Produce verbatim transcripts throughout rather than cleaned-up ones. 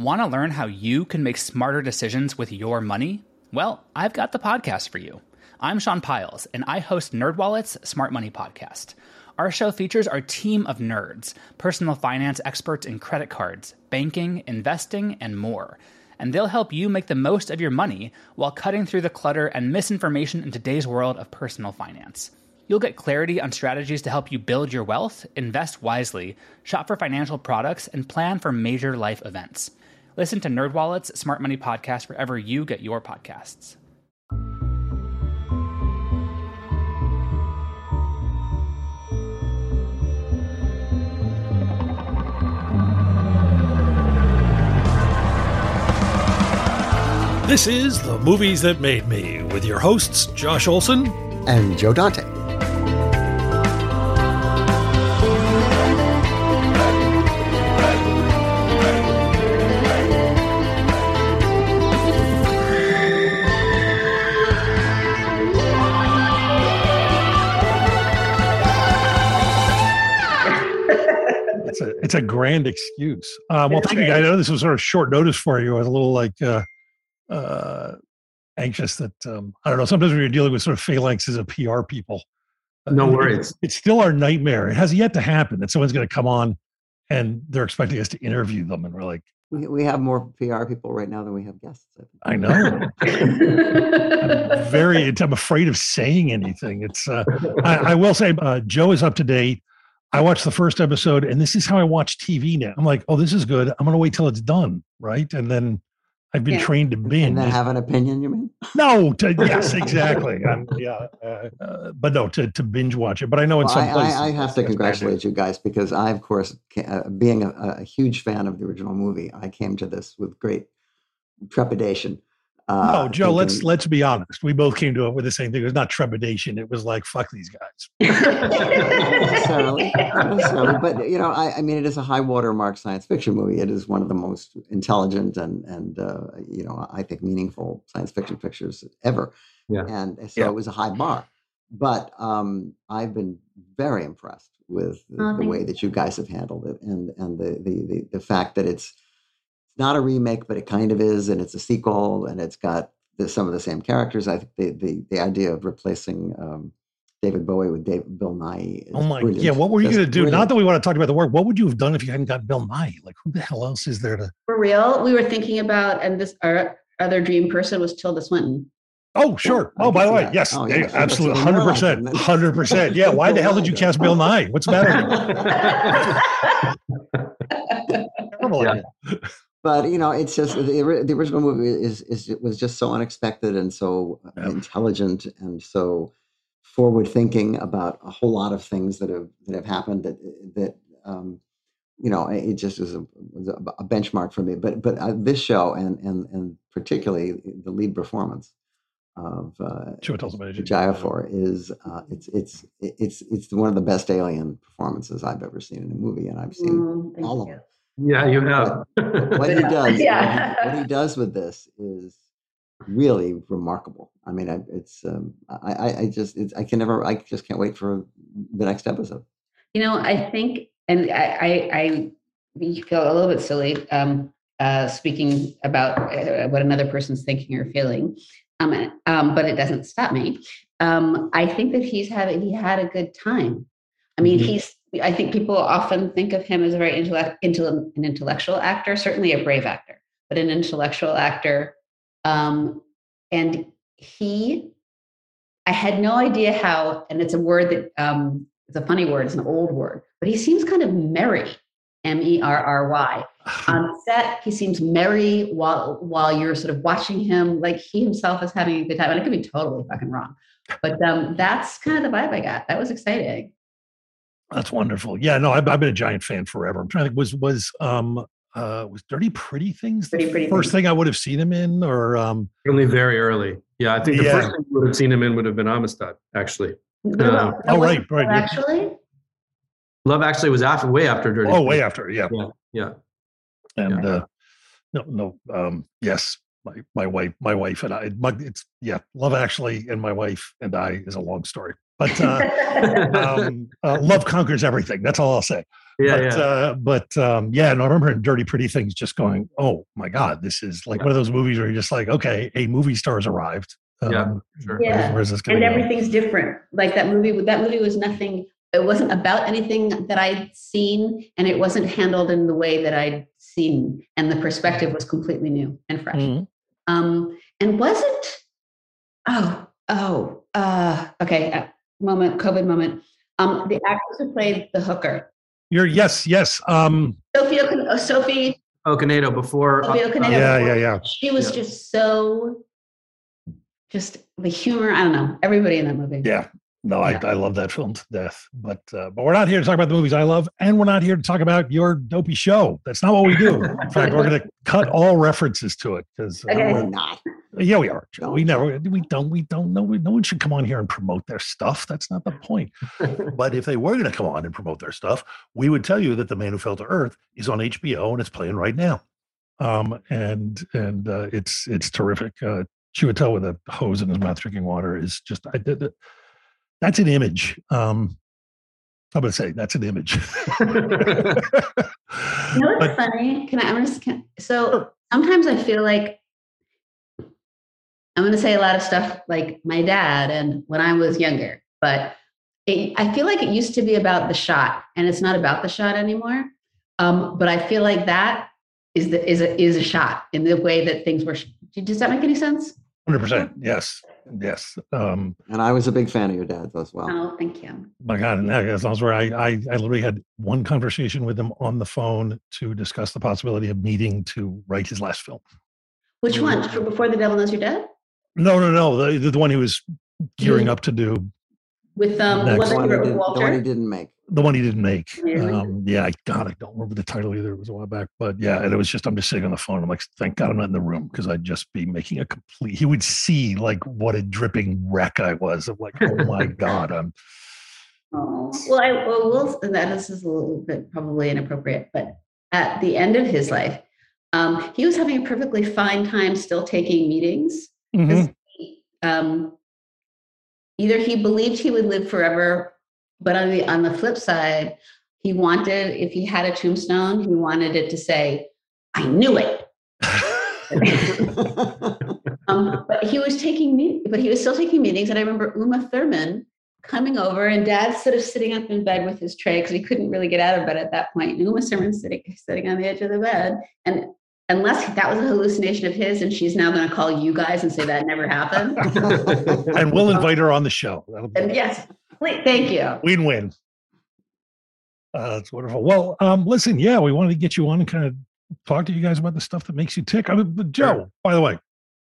Want to learn how you can make smarter decisions with your money? Well, I've got the podcast for you. I'm Sean Piles, and I host NerdWallet's Smart Money Podcast. Our show features our team of nerds, personal finance experts in credit cards, banking, investing, and more. And they'll help you make the most of your money while cutting through the clutter and misinformation in today's world of personal finance. You'll get clarity on strategies to help you build your wealth, invest wisely, shop for financial products, and plan for major life events. Listen to NerdWallet's Smart Money Podcast wherever you get your podcasts. This is The Movies That Made Me with your hosts, Josh Olson and Joe Dante. It's a, it's a grand excuse. Um, well, thank you, guys. I know this was sort of short notice for you. I was a little like uh, uh, anxious that, um, I don't know, sometimes when you're dealing with sort of phalanxes of P R people. No uh, worries. It's, it's still our nightmare. It has yet to happen that someone's going to come on and they're expecting us to interview them. And we're like, we, we have more P R people right now than we have guests. I, I know. I'm very, I'm afraid of saying anything. It's, uh, I, I will say, uh, Joe is up to date. I watched the first episode, and this is how I watch T V now. I'm like, oh, this is good. I'm going to wait till it's done, right? And then I've been yeah. trained to binge. And then have an opinion, you mean? No, to, yes, exactly. I'm, yeah, uh, uh, but no, to, to binge watch it. But I know in well, some I, places. I, I have to congratulate you guys because I, of course, uh, being a, a huge fan of the original movie, I came to this with great trepidation. Uh, no, Joe, thinking, let's let's be honest. We both came to it with the same thing. It was not trepidation. It was like, fuck these guys. not necessarily, not necessarily. But, you know, I, I mean, it is a high watermark science fiction movie. It is one of the most intelligent and, and uh, you know, I think meaningful science fiction pictures ever. Yeah. And so yeah. it was a high bar. But um, I've been very impressed with the, oh, the way that you guys have handled it and, and the, the, the, the fact that it's, It's not a remake, but it kind of is, and it's a sequel, and it's got the, some of the same characters. I think the the, the idea of replacing um, David Bowie with Dave, Bill Nye. Is oh my, brilliant. yeah. What were you Just going to do? brilliant. Not that we want to talk about the work. What would you have done if you hadn't got Bill Nye? Like, who the hell else is there to? For real, we were thinking about, and this our other dream person was Tilda Swinton. Oh, sure. Yeah, oh, I by can the see way, that. yes, Oh, yeah, yeah, sure. absolutely, That's hundred what percent, I like. hundred percent. Yeah. Why the hell did you cast Bill Nye? What's the matter? Terrible Yeah. idea. But you know, it's just the, the original movie is is it was just so unexpected and so Yeah. intelligent and so forward thinking about a whole lot of things that have that have happened that that um, you know it just was a, was a benchmark for me. But but uh, this show and and and particularly the lead performance of uh, Ejiofor is uh, it's it's it's it's one of the best alien performances I've ever seen in a movie, and I've seen Mm, all of you. them. Yeah, you have. But what he does, Yeah. what, he, what he does with this is really remarkable. I mean, I, it's um, I, I, I just it's, I can never, I just can't wait for the next episode. You know, I think, and I, I, I feel a little bit silly um, uh, speaking about uh, what another person's thinking or feeling, um, um, but it doesn't stop me. Um, I think that he's had he had a good time. I mean, mm-hmm. he's. I think people often think of him as a very intellect, into an intellectual actor, certainly a brave actor, but an intellectual actor. Um, and he, I had no idea how, and it's a word that, um, it's a funny word, it's an old word, but he seems kind of merry, M E R R Y. On set, he seems merry while while you're sort of watching him, like he himself is having a good time. And it could be totally fucking wrong. But um, that's kind of the vibe I got. That was exciting. That's wonderful. Yeah, no, I've, I've been a giant fan forever. I'm trying to think, was was um uh was Dirty Pretty Things the Pretty, pretty first things. thing I would have seen him in, or um Only very early. Yeah, I think the Yeah. first thing you would have seen him in would have been Amistad, actually. What Uh, about- oh, was right, it right, yeah. Actually, Love Actually was after, way after Dirty. oh way Pretty. after, yeah. Yeah, yeah. And Yeah. uh no, no, um yes, my my wife, my wife and I, my, it's yeah, Love Actually and my wife and I is a long story. But uh, um, uh Love Conquers Everything. That's all I'll say. Yeah, but yeah. Uh, but um, yeah, no, I remember in Dirty Pretty Things just going, oh my God, this is like Yeah. one of those movies where you're just like, okay, a movie star has arrived. Um, Yeah, sure. where's, Yeah. where's this going And to go? everything's different. Like that movie, that movie was nothing, it wasn't about anything that I'd seen, and it wasn't handled in the way that I'd seen. And the perspective was completely new and fresh. Mhm. Um, and wasn't, oh, oh, uh, okay, uh, moment, COVID moment. Um, the actress who played the hooker, You're yes, yes. Um, Sophie, Oken- uh, Sophie, Okonedo before. Sophie uh, Okonedo. yeah, yeah, yeah. She was Yeah. just so, just the humor. I don't know. Everybody in that movie. Yeah. No, Yeah. I, I love that film to death. But uh, but we're not here to talk about the movies I love, and we're not here to talk about your dopey show. That's not what we do. In fact, we're going to cut all references to it because Okay. We're not. yeah, we are. Joe. Don't. We never we don't we don't know. No one should come on here and promote their stuff. That's not the point. But if they were going to come on and promote their stuff, we would tell you that The Man Who Fell to Earth is on H B O and it's playing right now. Um, and and uh, it's it's terrific. Uh, Chiwetel with a hose in his mouth drinking water is just I did it. That's an image. Um, I'm going to say that's an image. You know what's But- funny? Can I? I'm just can, so sometimes I feel like I'm going to say a lot of stuff like my dad and when I was younger, but it, I feel like it used to be about the shot, and it's not about the shot anymore. Um, but I feel like that is the is a is a shot in the way that things were. Does that make any sense? one hundred percent. Yes. Yes. Um, And I was a big fan of your dad's as well. Oh, thank you. my God. And that was where I, I, I literally had one conversation with him on the phone to discuss the possibility of meeting to write his last film. Which one? For Before the Devil Knows You're Dead? No, no, no. The, the one he was gearing up to do, With um, Next. was The it one, he with did, the one he Walter? didn't make. the one he didn't make. Really? Um, yeah, I God, I don't remember the title either. It was a while back, but yeah, and it was just I'm just sitting on the phone. I'm like, thank God I'm not in the room because I'd just be making a complete. He would see like what a dripping wreck I was. I'm like, oh my God, I'm. Oh, well, I well, will and that this is a little bit probably inappropriate, but at the end of his life, um, he was having a perfectly fine time still taking meetings. Mhm. Um, either he believed he would live forever, but on the on the flip side, he wanted, if he had a tombstone, he wanted it to say, "I knew it." Um, but he was taking me, but he was still taking meetings, and I remember Uma Thurman coming over, and Dad sort of sitting up in bed with his tray because he couldn't really get out of bed at that point. And Uma Thurman sitting sitting on the edge of the bed, and unless that was a hallucination of his, and she's now going to call you guys and say that never happened. And we'll invite her on the show. That'll be And yes, please, thank you. win-win. Uh, that's wonderful. Well, um, listen, yeah, we wanted to get you on and kind of talk to you guys about the stuff that makes you tick. I mean, but Joe, Sure. by the way,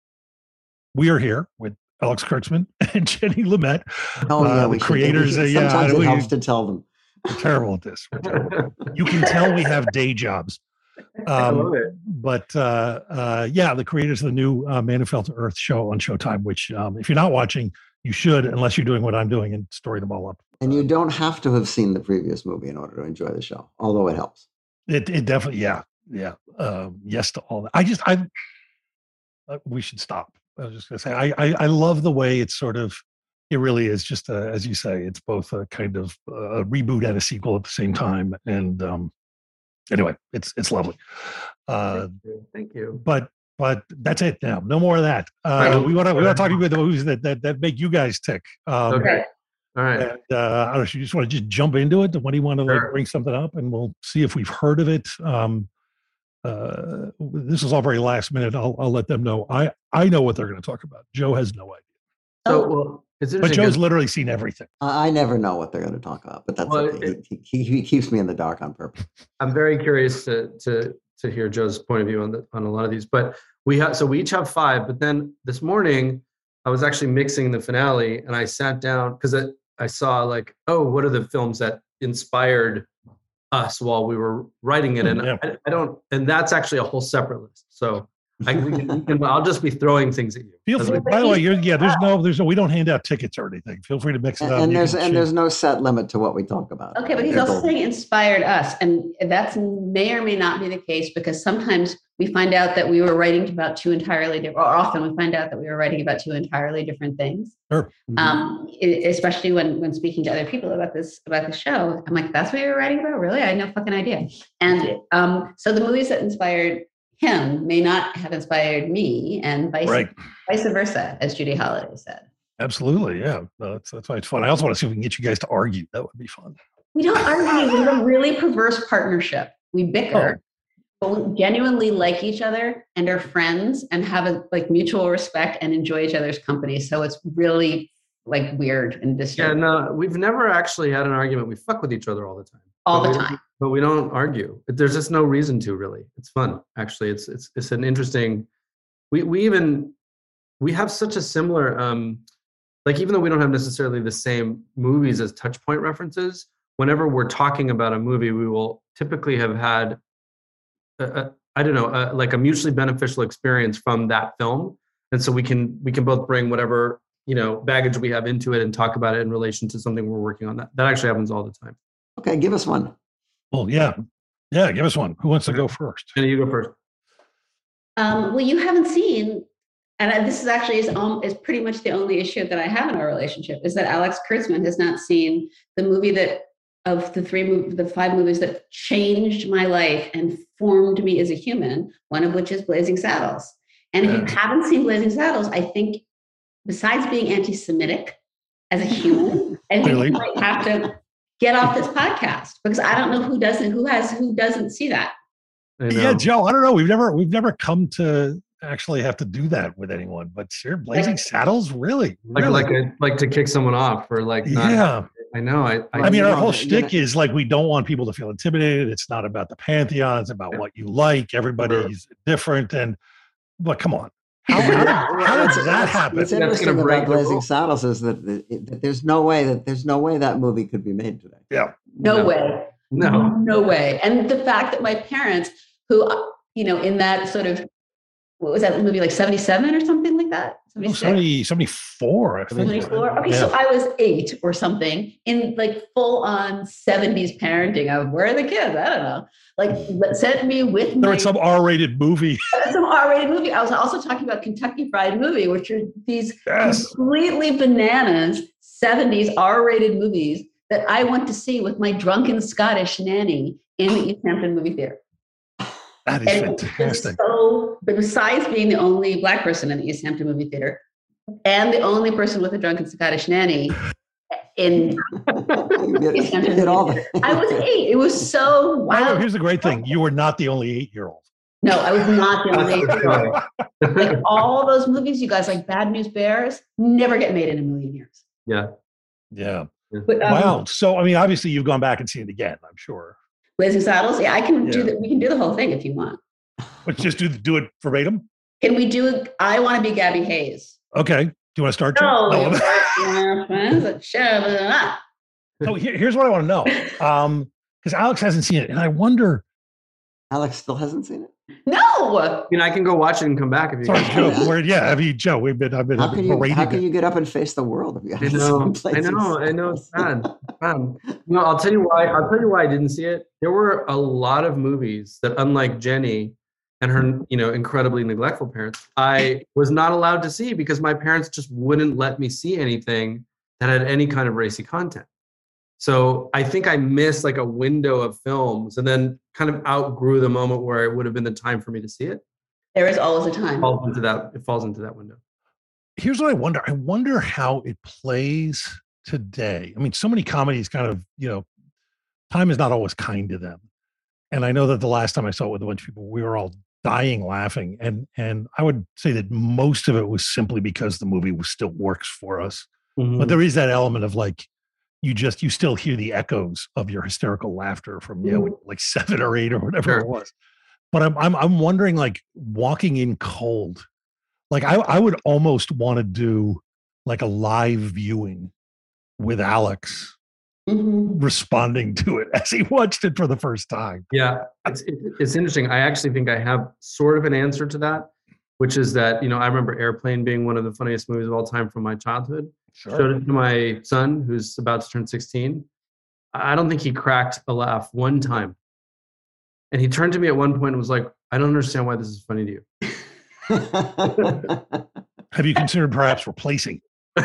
we are here with Alex Kurtzman and Jenny Lamette, Oh, yeah. uh, we the should- we creators. should- uh, yeah, Sometimes it we, helps to tell them. we're terrible at this. We're terrible. You can tell we have day jobs. I Um, love it. but uh, uh, yeah, the creators of the new uh, Man Who Fell to Earth show on Showtime, which um, if you're not watching, you should, unless you're doing what I'm doing and story them all up. And you don't have to have seen the previous movie in order to enjoy the show, although it helps. It, it definitely, yeah, yeah. Um, yes to all that. I just, I, uh, we should stop. I was just gonna say, I, I, I love the way it's sort of, it really is just, a, as you say, it's both a kind of a reboot and a sequel at the same time. And um, anyway, it's it's lovely. Uh, Thank you. Thank you. but but that's it now. No more of that. Uh, Right. we want to we want to talk about the movies that that that make you guys tick. Um, Okay. All right. And uh, I don't know if you just want to just jump into it. When do you want to like Sure. bring something up, and we'll see if we've heard of it. Um, uh, this is all very last minute. I'll I'll let them know. I I know what they're going to talk about. Joe has no idea, So, Oh, well, it's but interesting. Joe's 'cause- literally seen everything. I, I never know what they're going to talk about, but that's Well, okay. He, he, he keeps me in the dark on purpose. I'm very curious to to to hear Joe's point of view on the on a lot of these. But we have so we each have five. But then this morning, I was actually mixing the finale, and I sat down because I, I saw like, oh, what are the films that inspired us while we were writing it? And Yeah. I, I don't, and that's actually a whole separate list. So I, we can, we can, I'll just be throwing things at you. Feel That's free. what- By the way, you're, yeah, there's no, there's no, we don't hand out tickets or anything. Feel free to mix it And, up. and You there's can and choose. there's no set limit to what we talk about. Okay, but he's They're also golden. saying inspired us, and that's may or may not be the case because sometimes we find out that we were writing about two entirely different, or often we find out that we were writing about two entirely different things. Sure. Mhm. Um, e- especially when when speaking to other people about this about the show, I'm like, that's what you were writing about? Really? I had no fucking idea. And um, so the movies that inspired him may not have inspired me, and vice Right. vice versa, as Judy Holliday said. Absolutely. Yeah. No, that's, that's why it's fun. I also want to see if we can get you guys to argue. That would be fun. We don't argue. We have a really perverse partnership. We bicker, but we genuinely like each other and are friends and have a like mutual respect and enjoy each other's company. So it's really like weird and Yeah, disturbing no, we've never actually had an argument. We fuck with each other all the time. all But the we- time. But we don't argue. There's just no reason to, really. It's fun, actually. It's it's it's an interesting. We we even we have such a similar um, like even though we don't have necessarily the same movies as touch point references. Whenever we're talking about a movie, we will typically have had a, a, I don't know, a, like a mutually beneficial experience from that film, and so we can we can both bring whatever you know baggage we have into it and talk about it in relation to something we're working on. That that actually happens all the time. Okay, give us one. Well, yeah. Yeah. Give us one. Who wants to go first? Jenny, you go first. Um, well, you haven't seen, and I- this is actually is, um, is pretty much the only issue that I have in our relationship is that Alex Kurtzman has not seen the movie that of the three mov- the five movies that changed my life and formed me as a human. One of which is Blazing Saddles. And if you Yes. haven't seen Blazing Saddles, I think besides being anti-Semitic as a human, I think Clearly. you might have to get off this podcast because I don't know who doesn't who has who doesn't see that. I know. Yeah, Joe. I don't know. We've never we've never come to actually have to do that with anyone. But sure, Blazing Saddles, really, like really. like a, like to kick someone off or like not, yeah. I know. I I, I mean, you our know, whole you shtick know- is like we don't want people to feel intimidated. It's not about the pantheon. It's about what you like. Everybody's different. And but come on, how, how, did, how What's- did that what's- happen? What's That's gonna interesting break about the Blazing rule. Saddles is that, that, that there's no way that there's no way that movie could be made today. Yeah, No, No. way. no. No way. And the fact that my parents, who, uh, you know, in that sort of, what was that movie, like seventy-seven or something like that? no, seventy-six? seventy, seventy-four, I think. twenty-four. Okay, Yeah. so I was eight or something in like full on seventies parenting of where are the kids? I don't know. Like let- sent me with They're my in some R-rated movie. some R-rated movie. I was also talking about Kentucky Fried Movie, which are these Yes. completely bananas seventies R-rated movies that I went to see with my drunken Scottish nanny in the East Hampton movie theater. That is And it's fantastic. So, but besides being the only Black person in the East Hampton movie theater and the only person with a drunken Scottish nanny in you get, East you Hampton get all movie the. theater, I was eight. It was so By the way, wild. here's the great thing. You were not the only eight-year-old. No, I was not the only That's eight. funny. Like all those movies, you guys, like Bad News Bears, never get made in a million years. Yeah. Yeah. But, um, Wow. So, I mean, obviously you've gone back and seen it again, I'm sure. Blazing Saddles, yeah, I can do Yeah. that. We can do the whole thing if you want. But just do do it verbatim. Can we do? I want to be Gabby Hayes. Okay. Do you want to start? Joe? No, No. sure. So here, here's what I want to know. Um, because Alex hasn't seen it, and I wonder. Alex still hasn't seen it. No. I mean, I can go watch it and come back if you. Sorry, guys Joe. want. Where, yeah, I mean, Joe, we've been. I've been. How I've can been you? parading How can it. you get up and face the world if you I haven't know, seen I Blazing know, I know. It's Saddles? bad. bad. You know, I'll tell you why. I'll tell you why I didn't see it. There were a lot of movies that, unlike Jenny and her, you know, incredibly neglectful parents, I was not allowed to see because my parents just wouldn't let me see anything that had any kind of racy content. So I think I missed like a window of films, and then kind of outgrew the moment where it would have been the time for me to see it. There is always a It time. falls into that. It falls into that window. Here's what I wonder. I wonder how it plays today. I mean, so many comedies kind of, you know, time is not always kind to them. And I know that the last time I saw it with a bunch of people, we were all dying laughing. And and I would say that most of it was simply because the movie was still works for us. But there is that element of like, you just, you still hear the echoes of your hysterical laughter from, you know, when you're like seven or eight or whatever Sure. it was. But I'm, I'm, I'm wondering like walking in cold, like I, I would almost want to do like a live viewing with Alex Mhm. responding to it as he watched it for the first time. Yeah, it's it- it's interesting. I actually think I have sort of an answer to that. which is that, you know, I remember Airplane being one of the funniest movies of all time from my childhood. Sure. Showed it to my son, who's about to turn sixteen. I don't think he cracked a laugh one time. And he turned to me at one point and was like, I don't understand why this is funny to you. Have you considered perhaps replacing?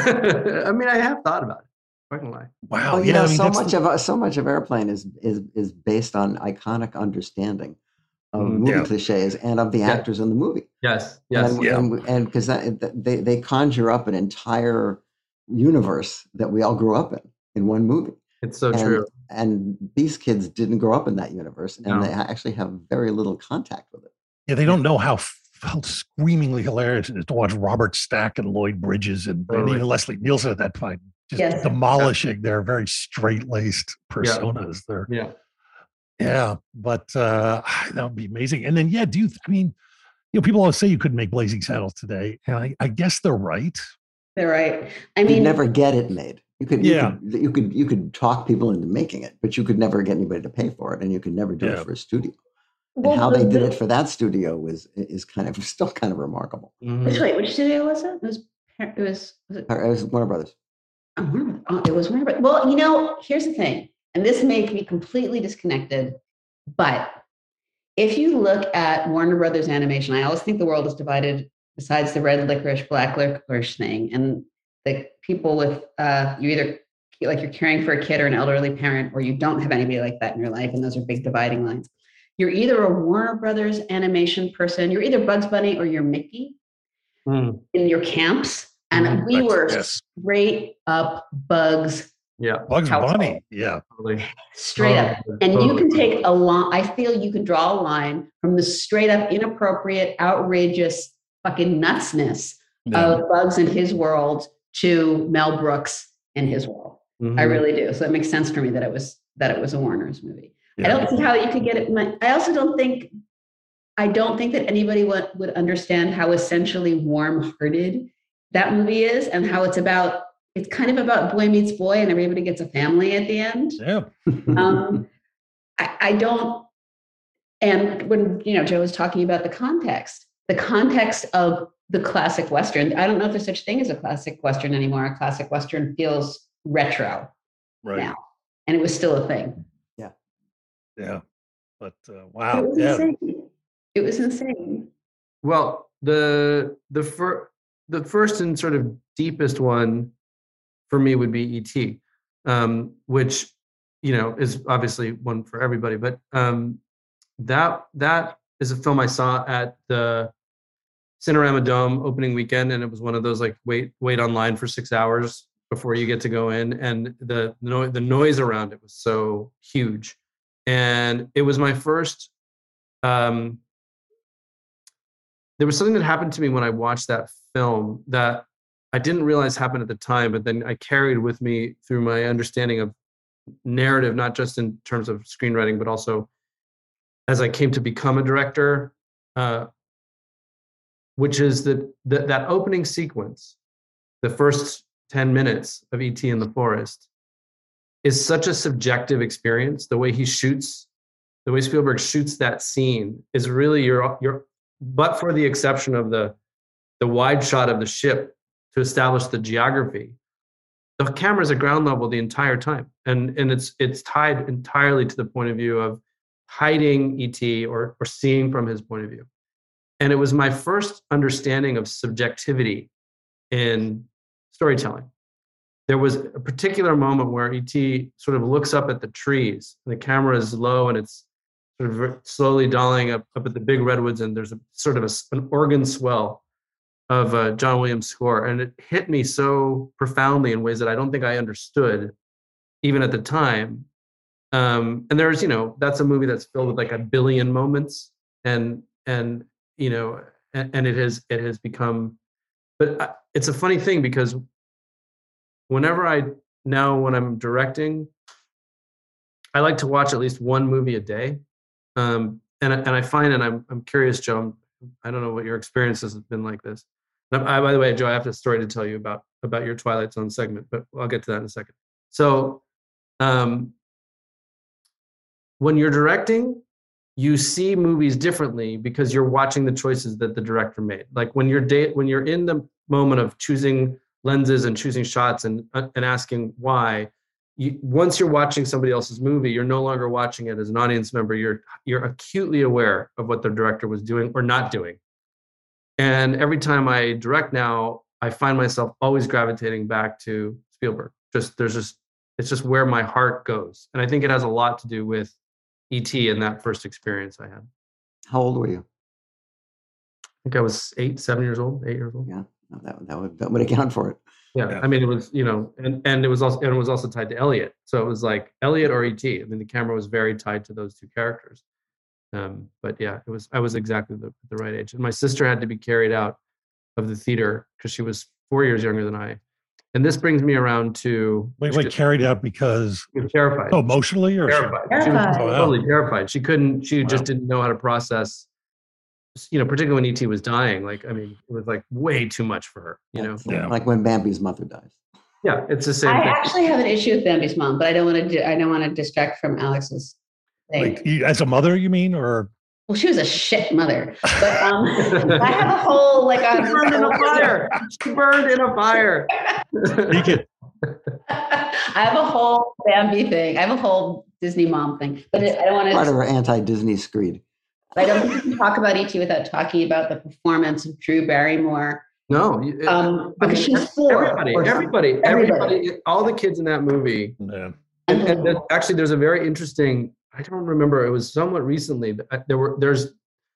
I mean, I have thought about it. I'm not gonna lie. Wow. Well, you yeah, know, I mean, so that's much the- of so much of Airplane is is is based on iconic understanding of Mm, movie yeah. cliches and of the Yeah. actors in the movie. Yes, yes. And Yeah. and and because they they conjure up an entire universe that we all grew up in in one movie. It's so and, true. And these kids didn't grow up in that universe, and No. they ha- actually have very little contact with it. yeah, they don't know how, how screamingly hilarious it is to watch Robert Stack and Lloyd Bridges and, and Totally. even Leslie Nielsen at that point just Yes. demolishing their very straight-laced personas. They're Yeah. Yeah, but uh, that would be amazing. And then, yeah, do you? I mean, you know, people always say you couldn't make Blazing Saddles today, and I, I guess they're right. They're right. I You'd mean, never get it made. You could, Yeah. you could, you could, you could talk people into making it, but you could never get anybody to pay for it, and you could never do Yeah. it for a studio. well, and how the- they did the- it for that studio was is kind of still kind of remarkable. Mhm. Which wait, which studio was it? It was. It was. Was it? It was Warner Brothers. Oh, Warner- oh, it was Warner Bros. Well, you know, here's the thing, and this may be completely disconnected, but if you look at Warner Brothers animation, I always think the world is divided. Besides the red licorice, black licorice thing, and the people with uh, you either like you're caring for a kid or an elderly parent, or you don't have anybody like that in your life, and those are big dividing lines. You're either a Warner Brothers animation person, you're either Bugs Bunny or you're Mickey Mm. in your camps, and Mhm. we Right, were yes. straight up Bugs, Yeah. Bugs Household. Bunny. Yeah. Totally. straight up. Totally. And you Totally. can take a line, I feel you can draw a line from the straight up inappropriate, outrageous fucking nutsness Yeah. of Bugs in his world to Mel Brooks in his world. Mhm. I really do. So it makes sense for me that it was that it was a Warner's movie. I Yeah. don't see how you could get it. my- I also don't think I don't think that anybody would, would understand how essentially warm-hearted that movie is, and how it's about it's kind of about boy meets boy and everybody gets a family at the end. Yeah. Um, I, I don't. And when you know Joe was talking about the context, the context of the classic Western, I don't know if there's such a thing as a classic Western anymore. A classic Western feels retro Right. now, and it was still a thing. Yeah. But uh, It wow. was Yeah. insane. It was insane. Well, the the fir- the first and sort of deepest one for me would be E T, um, which you know is obviously one for everybody. But um, that that is a film I saw at the Cinerama Dome opening weekend, and it was one of those like wait wait online for six hours before you get to go in, and the no- the noise around it was so huge, and it was my first. Um, there was something that happened to me when I watched that film that I didn't realize happened at the time, but then I carried with me through my understanding of narrative, not just in terms of screenwriting, but also as I came to become a director, uh, which is that that that opening sequence, the first ten minutes of E T in the forest, is such a subjective experience. The way he shoots, the way Spielberg shoots that scene is really your your. But for the exception of the the wide shot of the ship to establish the geography, the camera's at ground level the entire time, and and it's it's tied entirely to the point of view of hiding E T or or seeing from his point of view. And it was my first understanding of subjectivity in storytelling. There was a particular moment where E T sort of looks up at the trees, and the camera is low, and it's sort of slowly dolling up, up at the big redwoods, and there's a sort of a, an organ swell of uh, John Williams' score, and it hit me so profoundly in ways that I don't think I understood even at the time. Um, and there's, you know, that's a movie that's filled with like a billion moments, and and you know, and, and it has it has become. But I, it's a funny thing because whenever I now when I'm directing, I like to watch at least one movie a day. Um, and and I find, and I'm I'm curious, Joe. I'm, I don't know what your experience has been like this. And I, by the way, Joe, I have a story to tell you about about your Twilight Zone segment, but I'll get to that in a second. So, um, when you're directing, you see movies differently because you're watching the choices that the director made. Like when you're date, when you're in the moment of choosing lenses and choosing shots and and asking why, you, once you're watching somebody else's movie, you're no longer watching it as an audience member. You're you're acutely aware of what the director was doing or not doing. And every time I direct now, I find myself always gravitating back to Spielberg. Just there's just it's just where my heart goes, and I think it has a lot to do with E T and that first experience I had. How old were you? I think I was eight, seven years old, eight years old. Yeah, no, that that would that would account for it. Yeah, Yeah. I mean, it was, you know, and and it was also and it was also tied to Elliot. So it was like Elliot or E T. I mean, the camera was very tied to those two characters. Um, but yeah, it was I was exactly the the right age, and my sister had to be carried out of the theater because she was four years younger than I. And this brings me around to Wait, wait, carried out because she was terrified. oh, emotionally or terrified. Terrified. She was Oh, wow. totally terrified. She couldn't. She Wow. just didn't know how to process. You know, particularly when E T was dying. Like, I mean, it was like way too much for her. You know. That's Yeah. like when Bambi's mother dies. Yeah, it's the same I thing. actually have an issue with Bambi's mom, but I don't want to. Do, I don't want to distract from Alex's thing. like you, as a mother, you mean, or Well, she was a shit mother, but um, I have a whole like She a burned in a fire. She burned in a fire. you could, I have a whole Bambi thing. I have a whole Disney mom thing, but I don't want Part of to. her anti-Disney screed. I don't think we can talk about E T without talking about the performance of Drew Barrymore, No, you- um, I mean, because she's four. everybody, or everybody, Everybody. everybody, all the kids in that movie. yeah. And, and there's- actually, there's a very interesting. I don't remember. It was somewhat recently. but I- There were there's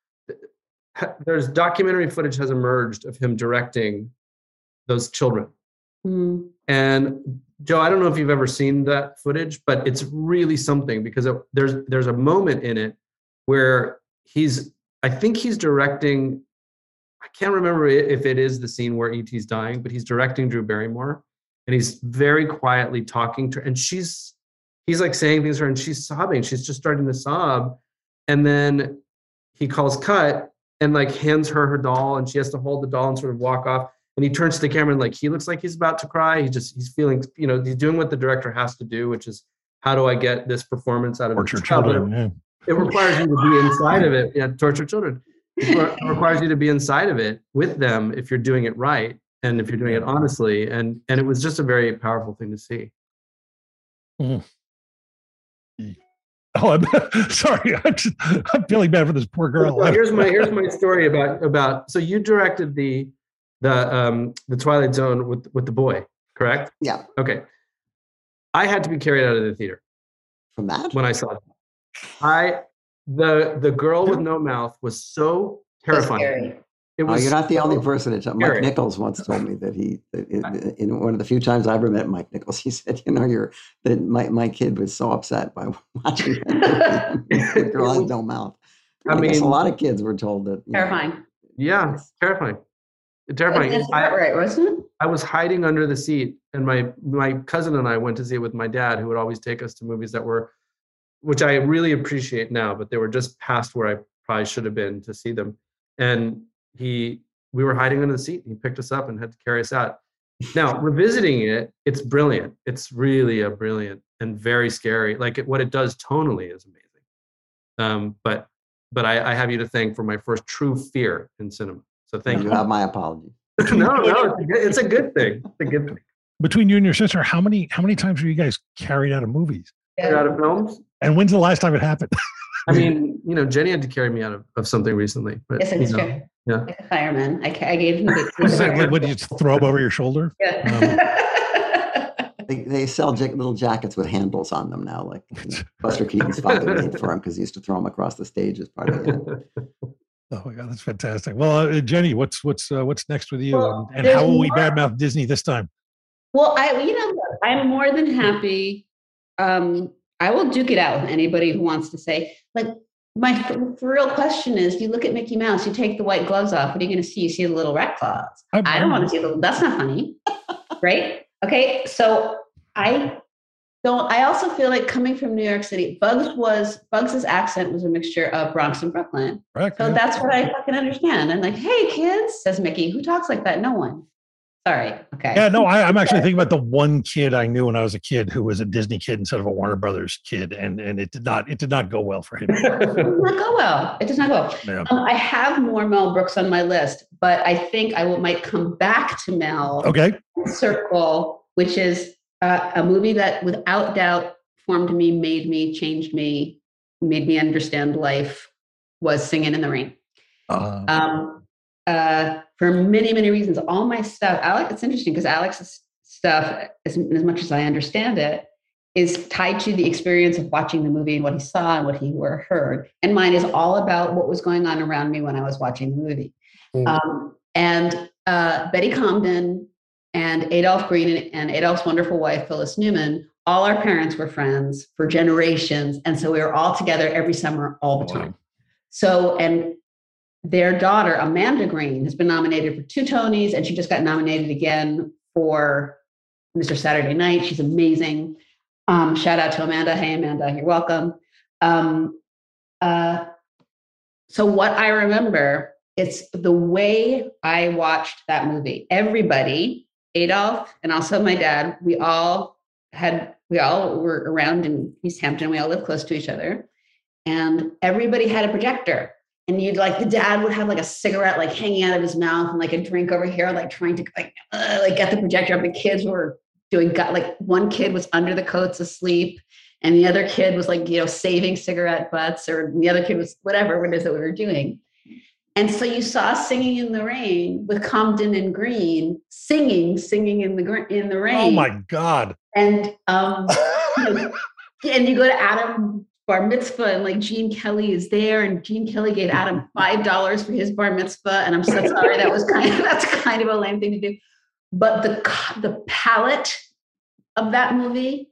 there's documentary footage has emerged of him directing those children. Mm. And Joe, I don't know if you've ever seen that footage, but it's really something because it, there's there's a moment in it where he's. I think he's directing. I can't remember if it is the scene where E T's dying, but he's directing Drew Barrymore, and he's very quietly talking to her, and she's he's like saying things to her, and she's sobbing. She's just starting to sob, and then he calls cut and like hands her her doll, and she has to hold the doll and sort of walk off. And he turns to the camera and like he looks like he's about to cry. He just he's feeling, you know, he's doing what the director has to do, which is how do I get this performance out of Torture this child? But children. Yeah. It requires you to be inside of it. Yeah, torture children. It re- requires you to be inside of it with them if you're doing it right and if you're doing it honestly. And and it was just a very powerful thing to see. Oh, I'm sorry. I'm, just, I'm feeling bad for this poor girl. So here's my here's my story about about. So you directed the the um the Twilight Zone with with the boy, correct? Yeah, Okay. I had to be carried out of the theater from that. when I saw it. I the the girl with no mouth was so So terrifying. scary. It Oh, was you're not the so- only person. It's, Mike scary. Nichols once told me that he, that in, in one of the few times I ever met Mike Nichols, he said, "You know, you're that my my kid was so upset by watching that movie. The girl has no mouth." I I, guess a mean- lot of kids were told that. you know, Terrifying. Yeah, Yes. terrifying. Terrifying. That's I, right, wasn't it? I was hiding under the seat, and my my cousin and I went to see it with my dad, who would always take us to movies that were, which I really appreciate now, but they were just past where I probably should have been to see them. And he, we were hiding under the seat. And he picked us up and had to carry us out. Now revisiting it, it's brilliant. It's really a brilliant and very scary. Like it, what it does tonally is amazing. Um, but but I, I have you to thank for my first true fear in cinema. So thank You you. have my apology. no, no, it's a, good, it's a good thing. It's a good thing. Between you and your sister, how many how many times were you guys carried out of movies? You're out of films. And when's the last time it happened? I mean, you know, Jenny had to carry me out of, of something recently. But, Yes, it's you know, true. yeah. Like a fireman. I, ca- I gave him What, the. what did you just throw them over your shoulder? Yeah. They, they sell ja- little jackets with handles on them now, like you know, Buster Keaton's father made for him because he used to throw them across the stage as part of it. Oh my God, that's fantastic. Well, uh, Jenny, what's what's uh, what's next with you, Well, and, and how there's will we more. badmouth Disney this time? Well, I, you know, look, I'm more than happy. Um, I will duke it out with anybody who wants to say, like, my for, for real question is: you look at Mickey Mouse, you take the white gloves off. What are you going to see? You see the little rat claws. I'm- I don't want to see the. That's not funny, right? Okay, so I don't. I also feel like coming from New York City, Bugs was Bugs's accent was a mixture of Bronx and Brooklyn. Correct, So yeah. that's what I fucking understand. I'm like, hey, kids, says Mickey, who talks like that? No one. Sorry. Okay. Yeah, no, I, I'm actually thinking about the one kid I knew when I was a kid who was a Disney kid instead of a Warner Brothers kid, and and it did not it did not go well for him. It does not go well. It does not go well. Yeah. Um, I have more Mel Brooks on my list, but I think I will might come back to Mel. Okay. Circle, which is uh, a movie that, without doubt, formed me, made me, changed me, made me understand life. Was Singing in the Rain. Uh, Um, uh, for many, many reasons. All my stuff, Alex, it's interesting because Alex's stuff, as, as much as I understand it, is tied to the experience of watching the movie and what he saw and what he or heard. And mine is all about what was going on around me when I was watching the movie. Mm. Um, and uh, Betty Comden and Adolph Green and, and Adolph's wonderful wife, Phyllis Newman, all our parents were friends for generations. And so we were all together every summer, all the time. So, and their daughter, Amanda Green, has been nominated for two Tonys, and she just got nominated again for Mister Saturday Night. She's amazing. Um, shout out to Amanda. Hey, Amanda, you're welcome. Um, uh, so what I remember, it's the way I watched that movie. Everybody, Adolph, and also my dad, we all had, we all were around in East Hampton. We all lived close to each other. And everybody had a projector. And you'd like, the dad would have like a cigarette like hanging out of his mouth and like a drink over here, like trying to like, uh, like get the projector up. The kids were doing, got like one kid was under the coats asleep. And the other kid was like, you know, saving cigarette butts, or the other kid was whatever it is that we were doing. And so you saw Singing in the Rain with Comden and Green singing, singing in the in the rain. Oh my God. And, um, you know, and you go to Adam bar mitzvah, and like Gene Kelly is there, and Gene Kelly gave Adam five dollars for his bar mitzvah, and I'm so sorry, that was kind of that's kind of a lame thing to do, but the the palette of that movie,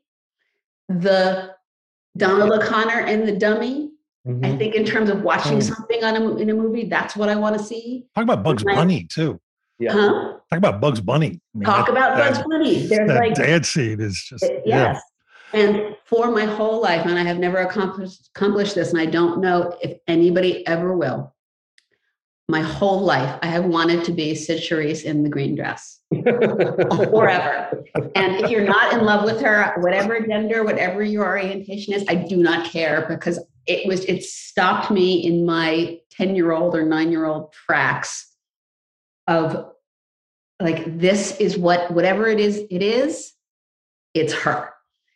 the Donald O'Connor and the dummy, mm-hmm. I think in terms of watching mm. something on a in a movie, that's what I want to see. Talk about Bugs like, Bunny too. Yeah. Huh? Talk about Bugs Bunny. I mean, Talk that, about that, Bugs Bunny. There's that like dance scene is just it, yeah. Yes. And for my whole life, and I have never accomplished, accomplished this, and I don't know if anybody ever will, my whole life, I have wanted to be Sid Charisse in the green dress forever. And if you're not in love with her, whatever gender, whatever your orientation is, I do not care, because it was, it stopped me in my ten-year-old or nine-year-old tracks of like, this is what, whatever it is, it is, it's her.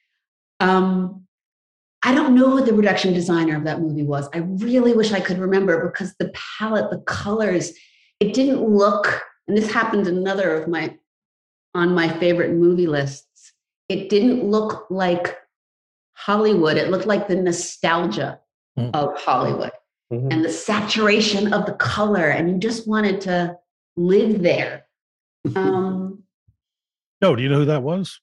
Um, I don't know who the production designer of that movie was. I really wish I could remember, because the palette, the colors, it didn't look, and this happened in another of my, on my favorite movie lists, it didn't look like Hollywood. It looked like the nostalgia mm. of Hollywood mm-hmm. and the saturation of the color. And you just wanted to live there. Um, no, do you know who that was?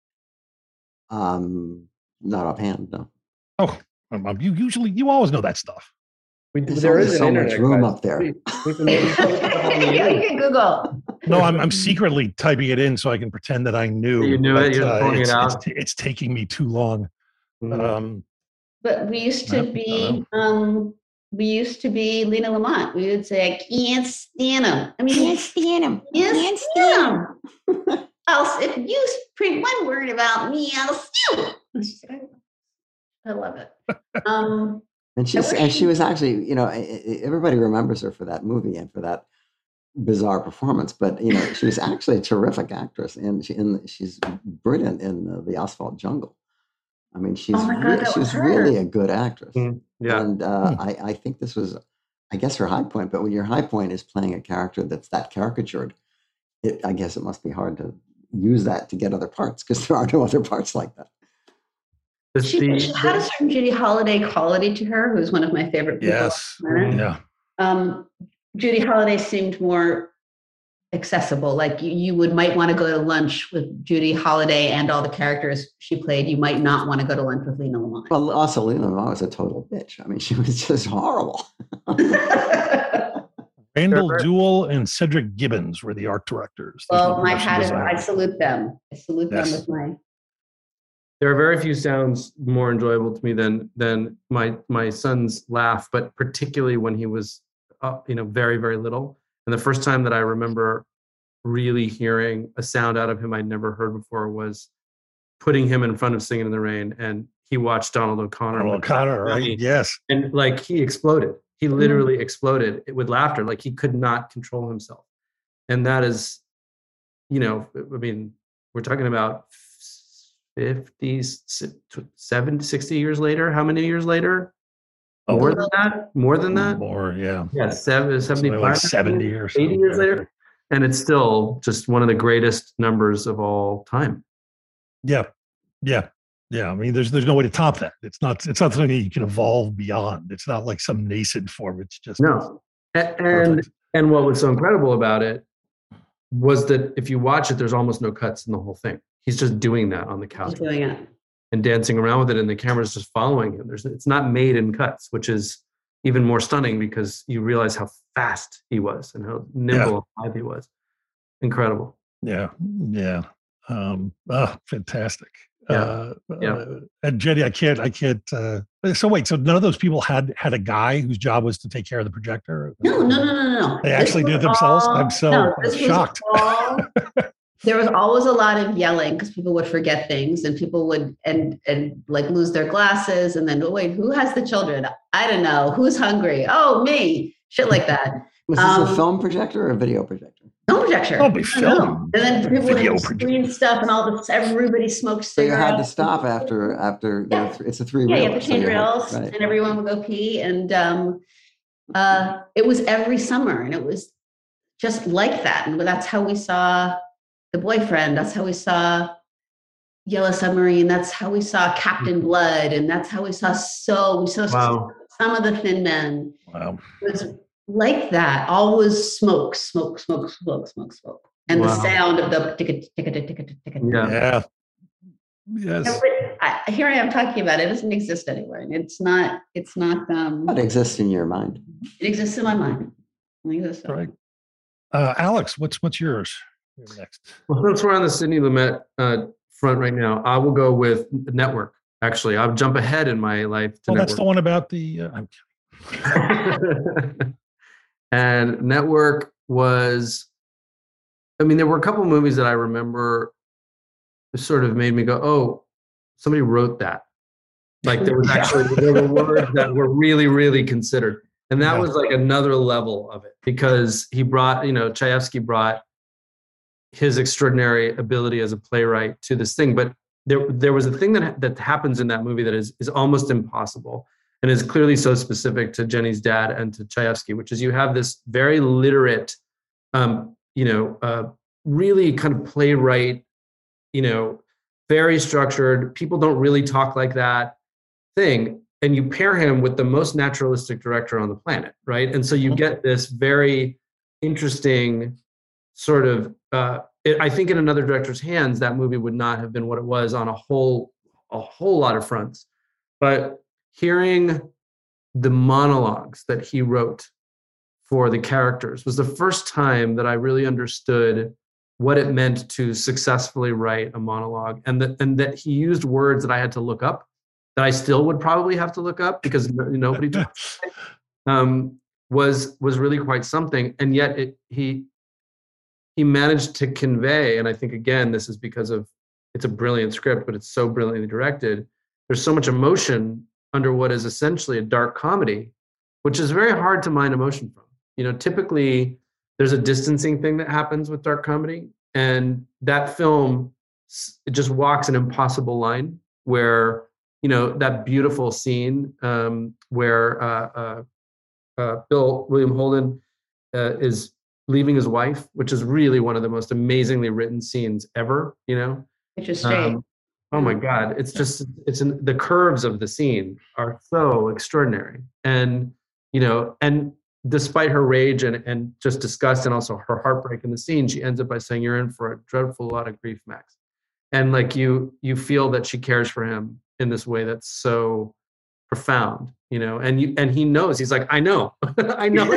Um, not offhand, no. Oh, um, you usually, you always know that stuff. We, there is so much room guys. Up there. We, yeah, you can Google. No, I'm I'm secretly typing it in so I can pretend that I knew. You knew but, it. You're uh, pulling it's, it out. It's, it's taking me too long. Mm-hmm. Um, but we used to be. Um, we used to be Lena Lamont. We would say, "I can't stand him." I mean, can't stand him. Can't, can't stand him. I'll, if you print one word about me, I'll sue. I love it. Um, and she's and she was actually, you know, everybody remembers her for that movie and for that bizarre performance. But you know, she was actually a terrific actress, and she and she's brilliant in the, the Asphalt Jungle. I mean, she's oh my God, really, she's really a good actress. Mm, yeah, and uh, mm. I I think this was, I guess, her high point. But when your high point is playing a character that's that caricatured, it, I guess it must be hard to use that to get other parts, because there are no other parts like that. She, the, she had a certain Judy Holliday quality to her, who's one of my favorite people. Yes. Yeah. Um, Judy Holliday seemed more accessible. Like you, you would might want to go to lunch with Judy Holliday and all the characters she played. You might not want to go to lunch with Lena Lamont. Well, also Lena Lamont was a total bitch. I mean, she was just horrible. Randall Jewell and Cedric Gibbons were the art directors. There's well, no my hat is, I salute them. I salute yes. them with my. There are very few sounds more enjoyable to me than than my my son's laugh, but particularly when he was, uh, you know, very very little. And the first time that I remember really hearing a sound out of him I'd never heard before was putting him in front of Singing in the Rain, and he watched Donald O'Connor. Donald O'Connor, right? Yes. And like he exploded. He literally mm-hmm. exploded with laughter. Like he could not control himself. And that is, you know, I mean, we're talking about fifty, seventy, sixty years later. How many years later? More oh, than that? More than that? More, yeah. Yeah, seven, seventy-five, like seventy years, eighty years later. And it's still just one of the greatest numbers of all time. Yeah. Yeah. Yeah. I mean, there's there's no way to top that. It's not it's not something that you can evolve beyond. It's not like some nascent form. It's just no. And and, and what was so incredible about it was that if you watch it, there's almost no cuts in the whole thing. He's just doing that on the couch. He's doing it. And dancing around with it, and the camera's just following him. There's it's not made in cuts, which is even more stunning because you realize how fast he was and how nimble yeah. and he was. Incredible. Yeah. Yeah. Um, oh, fantastic. Yeah. Uh, yeah. Uh, and Jenny, I can't, I can't, uh, so wait, so none of those people had, had a guy whose job was to take care of the projector? No, no, no, no, no. They actually did it themselves? All, I'm so no, shocked. All, there was always a lot of yelling because people would forget things and people would, and, and like lose their glasses and then, oh, wait, who has the children? I don't know. Who's hungry? Oh, me. Shit like that. Was this um, a film projector or a video projector? Film projector. Oh, be film. And then people would screen stuff and all this, everybody smoked cigarettes. So you had to stop after, after yeah. th- it's a three yeah, reel. Yeah, you have to change so reels had, right. and everyone would go pee. And um, uh, it was every summer and it was just like that. And that's how we saw The Boyfriend. That's how we saw Yellow Submarine. That's how we saw Captain Blood. And that's how we saw so, we saw wow. some of the Thin Men. Wow. It was like that, always smoke, smoke, smoke, smoke, smoke, smoke. And wow. the sound of the ticket, ticket, ticket, ticket. Yeah. yeah. Yes. I, here I am talking about it. It doesn't exist anywhere. And it's not, it's not. Um, it exists in your mind. It exists in my mind. It exists in right. Uh, Alex, what's what's yours? You're next. Well, since we're on the Sidney Lumet uh, front right now, I will go with Network. Actually, I'll jump ahead in my life to well, Network. That's the one about the. Uh, I'm kidding. And Network was, I mean, there were a couple of movies that I remember sort of made me go, oh, somebody wrote that. Like there was actually, there were words that were really, really considered. And that yeah. was like another level of it because he brought, you know, Chayefsky brought his extraordinary ability as a playwright to this thing. But there, there was a thing that that happens in that movie that is is almost impossible. And is clearly so specific to Jenny's dad and to Chayefsky, which is you have this very literate, um, you know, uh, really kind of playwright, you know, very structured, people don't really talk like that thing. And you pair him with the most naturalistic director on the planet, right? And so you get this very interesting sort of, uh, it, I think in another director's hands, that movie would not have been what it was on a whole, a whole lot of fronts. But hearing the monologues that he wrote for the characters was the first time that I really understood what it meant to successfully write a monologue, and that and that he used words that I had to look up, that I still would probably have to look up because nobody talks. Um, was was really quite something, and yet it, he he managed to convey, and I think again this is because of it's a brilliant script, but it's so brilliantly directed. There's so much emotion under what is essentially a dark comedy, which is very hard to mine emotion from. You know, typically there's a distancing thing that happens with dark comedy, and that film, it just walks an impossible line where, you know, that beautiful scene um, where uh, uh, uh, Bill William Holden uh, is leaving his wife, which is really one of the most amazingly written scenes ever, you know? Which is straight. Um, Oh my God! It's just it's in, the curves of the scene are so extraordinary, and you know, and despite her rage and and just disgust and also her heartbreak in the scene, she ends up by saying, "You're in for a dreadful lot of grief, Max," and like you you feel that she cares for him in this way that's so profound, you know, and you and he knows he's like, I know, I know,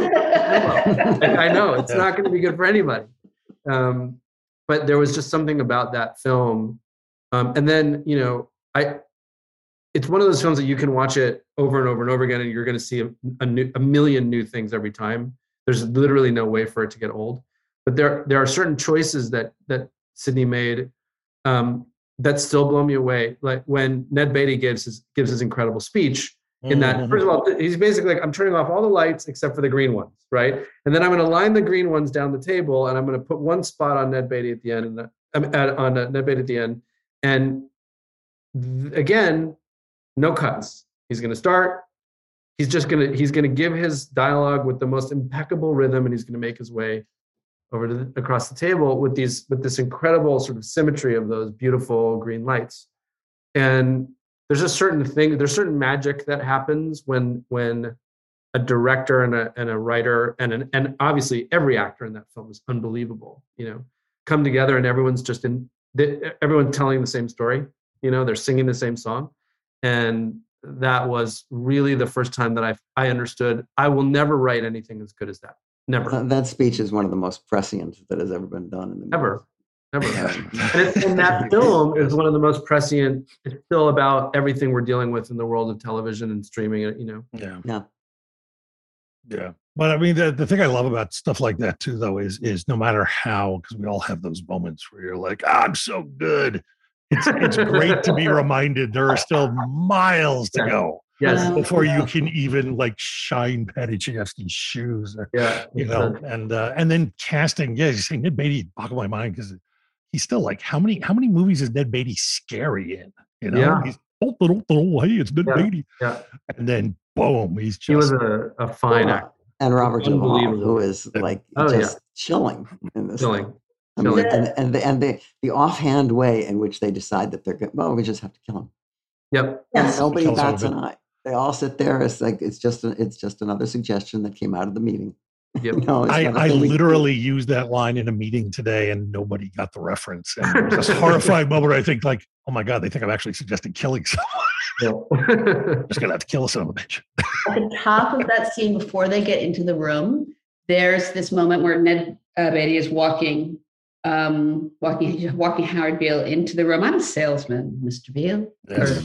I know, it's not going to be good for anybody, um, but there was just something about that film. Um, and then, you know, I, it's one of those films that you can watch it over and over and over again, and you're going to see a, a, new, a million new things every time. There's literally no way for it to get old. But but there there are certain choices that that Sidney made um, that still blow me away. Like when Ned Beatty gives his gives his incredible speech. In that, first of all, he's basically like, I'm turning off all the lights except for the green ones, right? And then I'm going to line the green ones down the table, and I'm going to put one spot on Ned Beatty at the end, and the, um, at, on uh, Ned Beatty at the end. And th- again, no cuts. He's going to start. He's just going to he's going to give his dialogue with the most impeccable rhythm, and he's going to make his way over to the, across the table with these with this incredible sort of symmetry of those beautiful green lights. And there's a certain thing, there's certain magic that happens when when a director and a and a writer and an, and obviously every actor in that film is unbelievable, you know, come together and everyone's just in everyone's telling the same story, you know, they're singing the same song. And that was really the first time that I I understood I will never write anything as good as that. Never. Uh, that speech is one of the most prescient that has ever been done in the movie. Ever. Ever. and, it, and that film is one of the most prescient. It's still about everything we're dealing with in the world of television and streaming. You know. Yeah. Yeah. Yeah. But I mean, the, the thing I love about stuff like that too, though, is is no matter how, because we all have those moments where you're like, ah, I'm so good. It's it's great to be reminded there are still miles to Yeah. go. Yes. Before you can even like shine Patty Chayefsky's shoes, or, Yeah. you know, and uh, and then casting. Yeah, you say Ned Beatty, back of my mind, because he's still like, how many how many movies is Ned Beatty scary in? You know, Yeah. he's oh, oh, oh, hey, it's Ned Yeah. Beatty, Yeah. and then boom, he's just He was a, a fine Well, actor. And Robert Duvall, Unbelievable. who is like Oh, just chilling in this. Chilling. thing. I mean, Chilling. and and the, and the the offhand way in which they decide that they're good. Well, we just have to kill him. Yep. Yes. Nobody Kills bats him a an eye. They all sit there. It's like it's just a, it's just another suggestion that came out of the meeting. Yep. You know, it's I, not a I thing we- literally used that line in a meeting today and nobody got the reference. And it was this horrifying moment where I think like, oh my God, they think I'm actually suggesting killing someone. Yeah. Just gonna have to kill a son of a bitch. At the top of that scene, before they get into the room, there's this moment where Ned uh, Beatty is walking, um, walking, walking Howard Beale into the room. I'm a salesman, Mister Beale. Yes.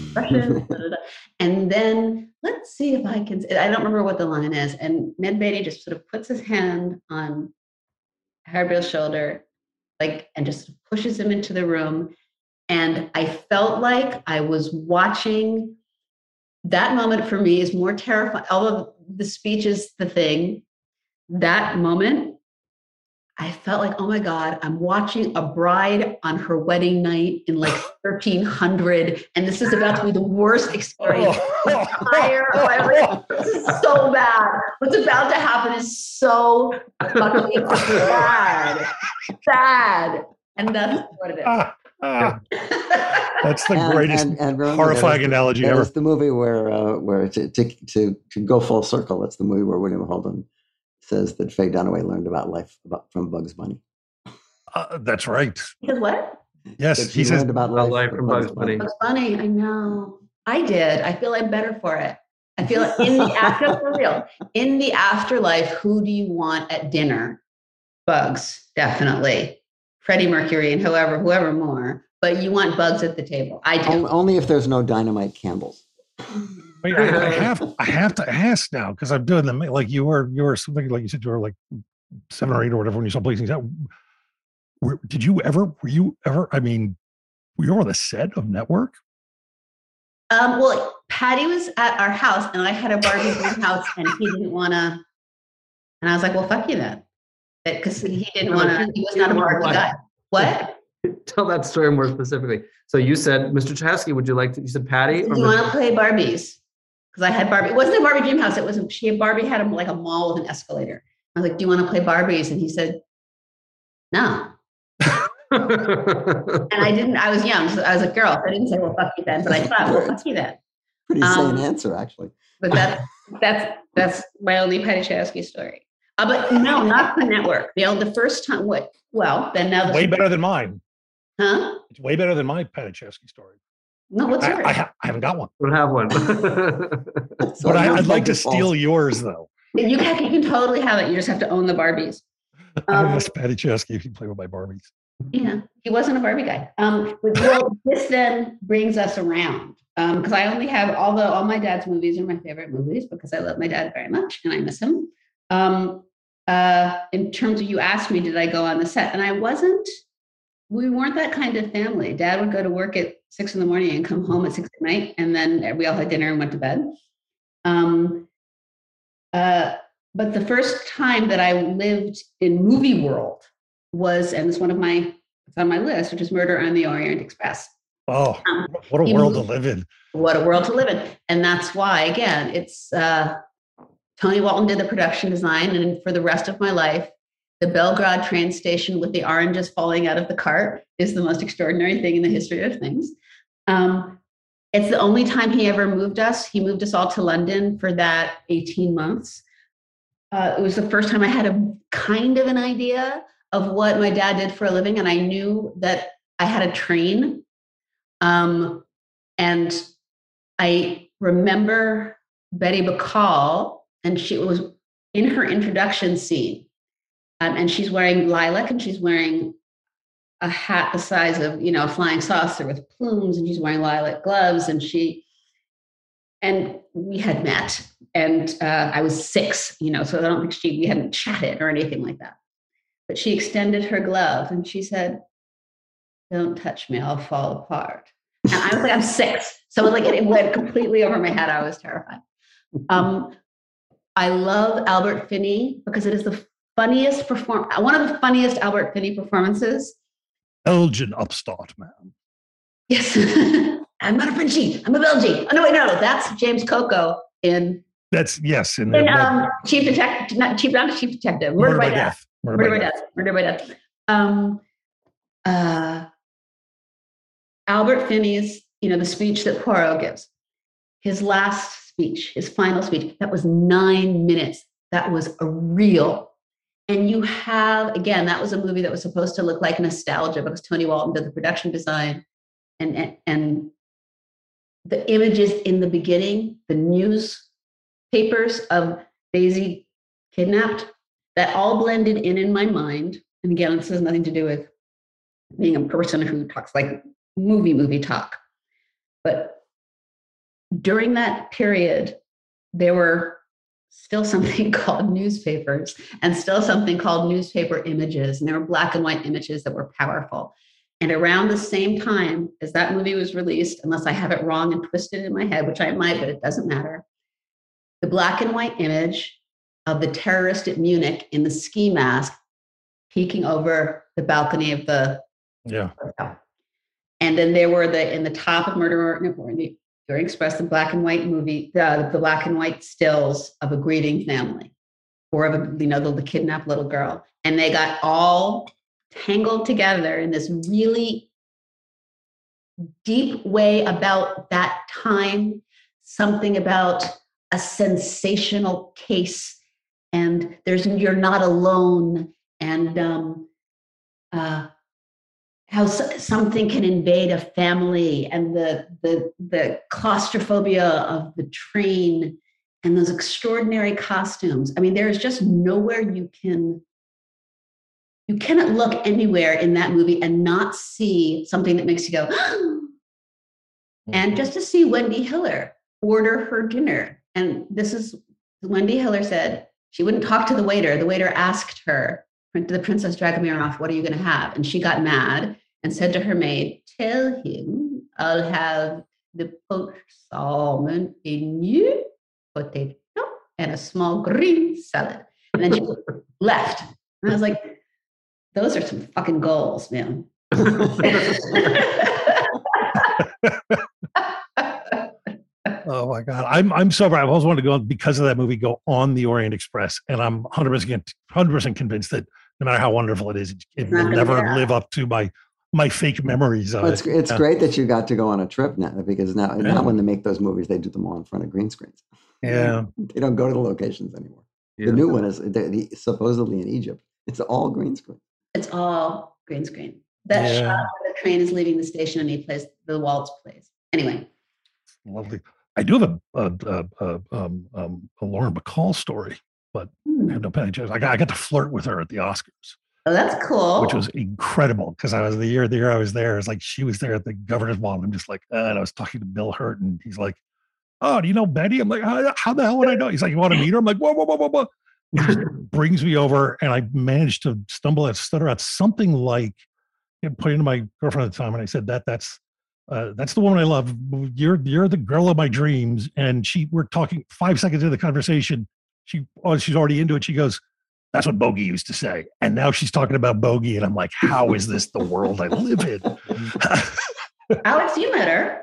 And then let's see if I can. I don't remember what the line is. And Ned Beatty just sort of puts his hand on Howard Beale's shoulder, like, and just pushes him into the room. And I felt like I was watching. That moment for me is more terrifying. Although the speech is the thing, that moment, I felt like, oh my God, I'm watching a bride on her wedding night in like thirteen hundred, and this is about to be the worst experience of my entire life. This is so bad. What's about to happen is so fucking bad. Bad. And that's what it is. Ah, ah, that's the And- greatest and- and remember, horrifying that is- analogy that ever. is the movie where uh, where to, to to to go full circle. It's the movie where William Holden says that Faye Dunaway learned about life about, from Bugs Bunny. Uh, that's right. Because what? Yes, That he she says. learned about About life, life from Bugs Bunny. Bugs Bunny, I know. I did. I feel I'm better for it. I feel like in the after for real. In the afterlife, who do you want at dinner? Bugs, definitely. Freddie Mercury and whoever, whoever more. But you want Bugs at the table. I do. On- Only if there's no dynamite candles. Wait, I, I have I have to ask now because I'm doing them like you were you were something like you said you were like seven or eight or whatever when you saw Blazing Saddles. Were, did you ever were you ever I mean were you on the set of Network? Um, well, Patty was at our house and I had a Barbie dream house and he didn't want to. And I was like, well, fuck you then. Because he didn't want to, he was not a Barbie guy. What? Tell that story more specifically. So you said, Mister Chayefsky, would you like to, you said Patty? Do Or you want Mister to play Barbies? Because I had Barbie. It wasn't a Barbie dream house. It was a, she had Barbie had a, like a mall with an escalator. I was like, do you want to play Barbies? And he said, no. And I didn't, I was young. So I was a girl. So I didn't say, well, fuck you then. But I thought, well, fuck you then. Pretty Um, sane answer, actually. But that's, that's, that's my only Patty Chayefsky story. Uh, but no, not the Network. You know, the first time, what, well, then now the Way better than mine. Huh? It's way better than my Patty Chayefsky story. No, what's I, yours? I, ha- I haven't got one, Don't have one. So but I, yours I'd like might to be steal false. yours though. You can, you can totally have it. You just have to own the Barbies. I Um, asked Patty Chayefsky if you play with my Barbies. Yeah, he wasn't a Barbie guy. Um, but, well, this then brings us around because I only have, although all my dad's movies are my favorite movies because I love my dad very much and I miss him. Um, uh, in terms of you asked me, did I go on the set? And I wasn't, we weren't that kind of family. Dad would go to work at six in the morning and come home at six at night. And then we all had dinner and went to bed. Um, uh, but the first time that I lived in movie world was, and it's one of my, it's on my list, which is Murder on the Orient Express. Oh, Um, what a he world moved- to live in. What a world to live in. And that's why, again, it's uh, Tony Walton did the production design. And for the rest of my life, the Belgrade train station with the oranges falling out of the cart is the most extraordinary thing in the history of things. Um, it's the only time he ever moved us. He moved us all to London for that eighteen months. Uh, it was the first time I had a kind of an idea of what my dad did for a living. And I knew that I had a train. Um, and I remember Betty Bacall, and she was in her introduction scene, um, and she's wearing lilac, and she's wearing a hat the size of, you know, a flying saucer with plumes, and she's wearing lilac gloves, and she, and we had met, and uh, I was six, you know, so I don't think she, we hadn't chatted or anything like that. But she extended her glove, and she said, "Don't touch me, I'll fall apart." And I was like, I'm six. So it, like, it, it went completely over my head. I was terrified. Um, I love Albert Finney because it is the funniest perform, one of the funniest Albert Finney performances. Belgian upstart, man. Yes. I'm not a Frenchie. I'm a Belgian. Oh, no, wait, no, that's James Coco in. That's, yes. In, in the, um, Chief Detective, not Chief, not Chief Detective, Murder, Murder by, by Death. Death. Murder, Murder by, by death. death. Murder by Death. Um, uh, Albert Finney's, you know, the speech that Poirot gives, his last speech, his final speech, that was nine minutes. That was a reel. And you have, again, that was a movie that was supposed to look like nostalgia because Tony Walton did the production design, and, and, and the images in the beginning, the newspapers of Daisy kidnapped, that all blended in in my mind. And again, this has nothing to do with being a person who talks like movie, movie talk. But during that period, there were still something called newspapers and still something called newspaper images. And there were black and white images that were powerful. And around the same time as that movie was released, unless I have it wrong and twisted in my head, which I might, but it doesn't matter, the black and white image of the terrorist at Munich in the ski mask peeking over the balcony of the yeah. hotel. And then there were the, in the top of Murder on the Orient Express, the black and white movie, the, the black and white stills of a grieving family or of a, you know, the, the kidnapped little girl. And they got all tangled together in this really deep way about that time, something about a sensational case, and there's, you're not alone, and um, uh, how something can invade a family, and the, the, the claustrophobia of the train, and those extraordinary costumes. I mean, there's just nowhere you can, you cannot look anywhere in that movie and not see something that makes you go, mm-hmm. And just to see Wendy Hiller order her dinner. And this is, Wendy Hiller said, she wouldn't talk to the waiter. The waiter asked her, the Princess Dragomiroff, what are you going to have? And she got mad and said to her maid, tell him I'll have the poached salmon, a new potato, and a small green salad. And then she left. And I was like, those are some fucking goals, man. Oh my God. I'm I'm so I always wanted to go because of that movie, go on the Orient Express. And I'm one hundred percent, one hundred percent convinced that no matter how wonderful it is, it, it will never yeah. live up to my my fake memories of well, it's, it. It's yeah. great that you got to go on a trip now, because now, yeah. now when they make those movies, they do them all in front of green screens. Yeah. They don't go to the locations anymore. Yeah. The new one is the, the, supposedly in Egypt. It's all green screen. It's all green screen. That yeah. shot where the train is leaving the station and he plays, the waltz plays. Anyway. Lovely. I do have a, a, a, a, um, um, a Lauren Bacall story, but hmm. I have no penny. I got, I got to flirt with her at the Oscars. Oh, that's cool. Which was incredible, because I was the year the year I was there. It's like she was there at the governor's ball. I'm just like, uh, and I was talking to Bill Hurt, and he's like, "Oh, do you know Betty?" I'm like, "How, how the hell would I know?" He's like, "You want to meet her?" I'm like, "Whoa, whoa, whoa, whoa, whoa!" brings me over, and I managed to stumble and stutter out something like, you know, pointing to my girlfriend at the time, and I said, "That that's uh, that's the woman I love. You're you're the girl of my dreams." And she, we're talking five seconds into the conversation. She, oh, she's already into it. She goes, "That's what Bogey used to say." And now she's talking about Bogey, and I'm like, "How is this the world I live in?" Alex, you met her.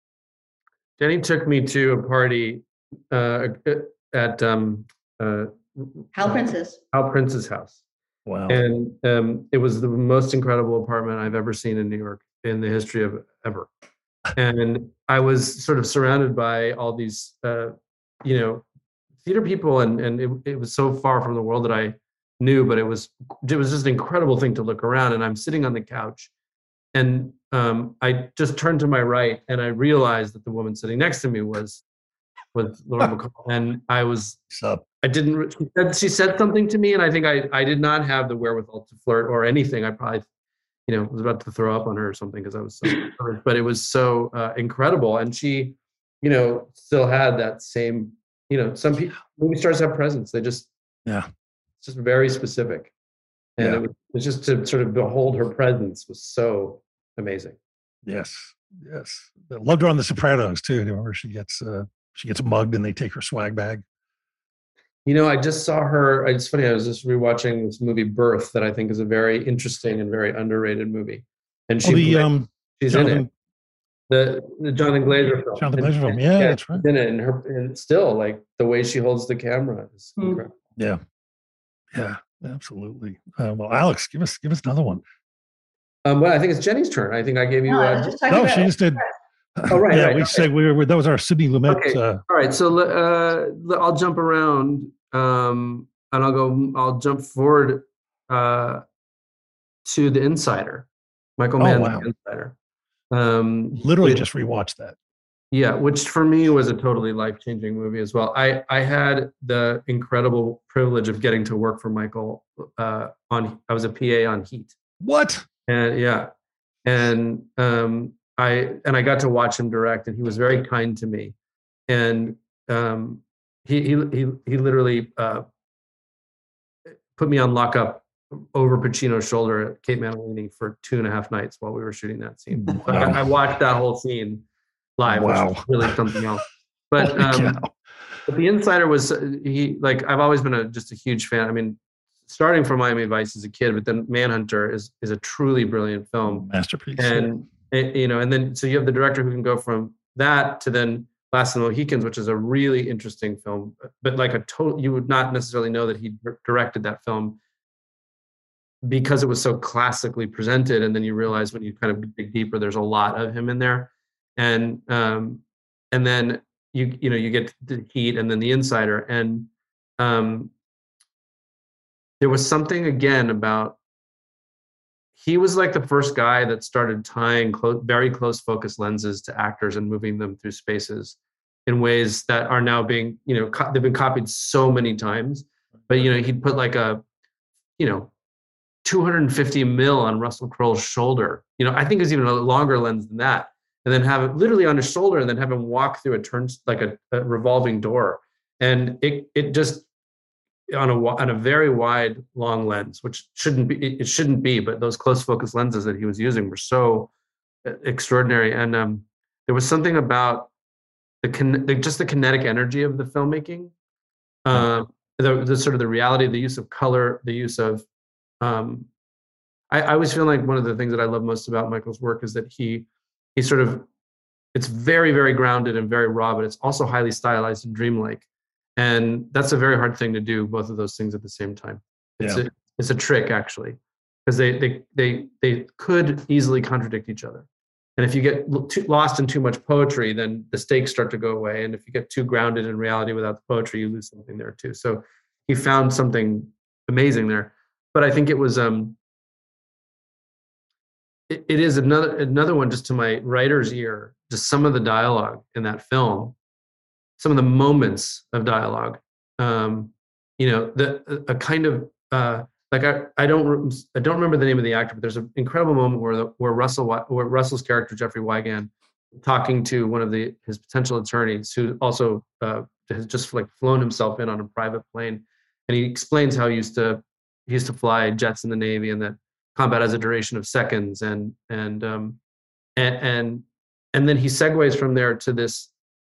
Jenny took me to a party uh, at um, uh, Hal Prince's. Hal Prince's house. Wow. And um, it was the most incredible apartment I've ever seen in New York in the history of ever. And I was sort of surrounded by all these, uh, you know, theater people, and and it, it was so far from the world that I knew, but it was it was just an incredible thing to look around. And I'm sitting on the couch, and um, I just turned to my right, and I realized that the woman sitting next to me was was Lauren Bacall, and I was. Sup? I didn't. She said, she said something to me, and I think I I did not have the wherewithal to flirt or anything. I probably, you know, was about to throw up on her or something because I was so hurt. But it was so uh, incredible, and she, you know, still had that same. You know, some people, movie stars have presence. They just, yeah, it's just very specific, and yeah. it, was, it was just to sort of behold her presence was so amazing. Yes, yes. I loved her on The Sopranos too. Remember, she gets uh, she gets mugged, and they take her swag bag. You know, I just saw her. It's funny. I was just rewatching this movie Birth that I think is a very interesting and very underrated movie. And she, oh, the, um, she's Jonathan, in it. The the Jonathan Glazer film. Jonathan Glazer film. Yeah, yeah, that's right. In it, and her, and still like the way she holds the camera is Mm. incredible. Yeah, yeah, absolutely. Uh, well, Alex, give us give us another one. Um, well, I think it's Jenny's turn. I think I gave you. No, I Uh, was just talking No, about she just did. Oh, right, Yeah, right, we okay. said we were. That was our Sidney Lumet. Okay. Uh, all right, so uh, I'll jump around, um, and I'll go. I'll jump forward uh, to The Insider, Michael Oh, Mann's wow. The Insider. Um, literally with- just rewatched that. Yeah, which for me was a totally life-changing movie as well. I I had the incredible privilege of getting to work for Michael uh, on. I was a P A on Heat, What? and yeah, and um, I and I got to watch him direct, and he was very kind to me, and um, he he he he literally uh, put me on lockup over Pacino's shoulder at Cape Manalini for two and a half nights while we were shooting that scene. Wow. I, I watched that whole scene live, Wow. which was really something else. But, Holy um, cow. but The Insider was he like I've always been a just a huge fan. I mean, starting from Miami Vice as a kid, but then Manhunter is is a truly brilliant film. Masterpiece. And it, you know, and then so you have the director who can go from that to then Last of the Mohicans, which is a really interesting film, but like a total, you would not necessarily know that he directed that film because it was so classically presented. And then you realize when you kind of dig deeper, there's a lot of him in there. And um, and then you you know you get the Heat and then The Insider, and um, there was something again about he was like the first guy that started tying close, very close focus lenses to actors and moving them through spaces in ways that are now being you know co- they've been copied so many times. But you know he'd put like a you know two hundred fifty mil on Russell Crowe's shoulder. You know I think it's even a longer lens than that. And then have it literally on his shoulder, and then have him walk through a turn like a, a revolving door, and it it just on a on a very wide long lens, which shouldn't be it shouldn't be, but those close focus lenses that he was using were so extraordinary. And um, there was something about the, kin- the just the kinetic energy of the filmmaking, um, the, the sort of the reality, the use of color, the use of. Um, I, I always feel like one of the things that I love most about Michael's work is that he. He sort of, it's very, very grounded and very raw, but it's also highly stylized and dreamlike. And that's a very hard thing to do, both of those things at the same time. It's, Yeah. a, it's a trick, actually, because they, they, they, they could easily contradict each other. And if you get too, lost in too much poetry, then the stakes start to go away. And if you get too grounded in reality without the poetry, you lose something there too. So he found something amazing there. But I think it was, um, It, it is another another one just to my writer's ear, just some of the dialogue in that film, some of the moments of dialogue. Um, you know, the a, a kind of uh, like I I don't I don't remember the name of the actor, but there's an incredible moment where the, where Russell where Russell's character Jeffrey Wigand talking to one of the his potential attorneys who also uh, has just like flown himself in on a private plane, and he explains how he used to he used to fly jets in the Navy, and that combat has a duration of seconds, and and um, and and and then he segues from there to this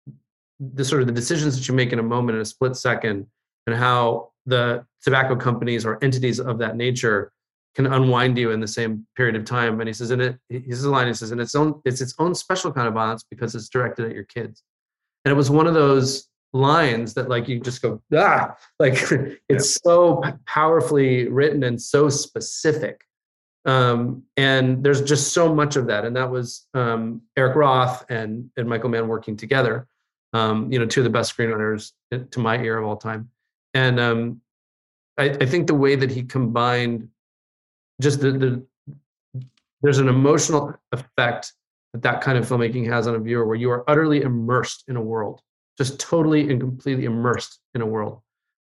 the sort of the decisions that you make in a moment in a split second, and how the tobacco companies or entities of that nature can unwind you in the same period of time. And he says, in it, he's a line, he says, and its own, it's its own special kind of violence because it's directed at your kids. And it was one of those lines that like, you just go, ah, like it's yeah. so powerfully written and so specific. Um, and there's just so much of that. And that was um, Eric Roth and, and Michael Mann working together, um, you know, two of the best screenwriters to my ear of all time. And um, I, I think the way that he combined just the, the there's an emotional effect that that kind of filmmaking has on a viewer, where you are utterly immersed in a world, just totally and completely immersed in a world.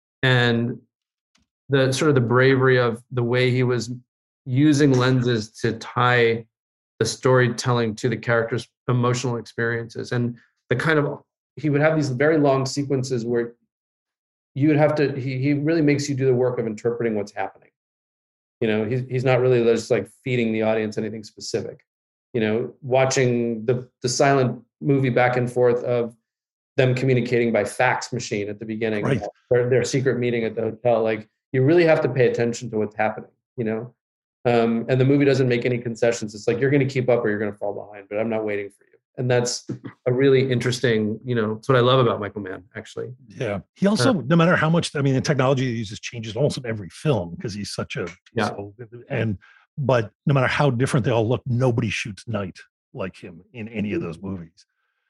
And the sort of the bravery of the way he was using lenses to tie the storytelling to the characters' emotional experiences. And the kind of, he would have these very long sequences where you would have to, he, he really makes you do the work of interpreting what's happening. You know, he's, he's not really just like feeding the audience anything specific. You know, watching the, the silent movie back and forth of them communicating by fax machine at the beginning, right. their, their secret meeting at the hotel, like you really have to pay attention to what's happening, you know? Um, and the movie doesn't make any concessions. It's like, you're going to keep up or you're going to fall behind, but I'm not waiting for you. And that's a really interesting, you know, it's what I love about Michael Mann, actually. Yeah. He also, uh, no matter how much, I mean, the technology he uses changes almost in every film because he's such a, yeah. So, and, but no matter how different they all look, nobody shoots night like him in any of those movies.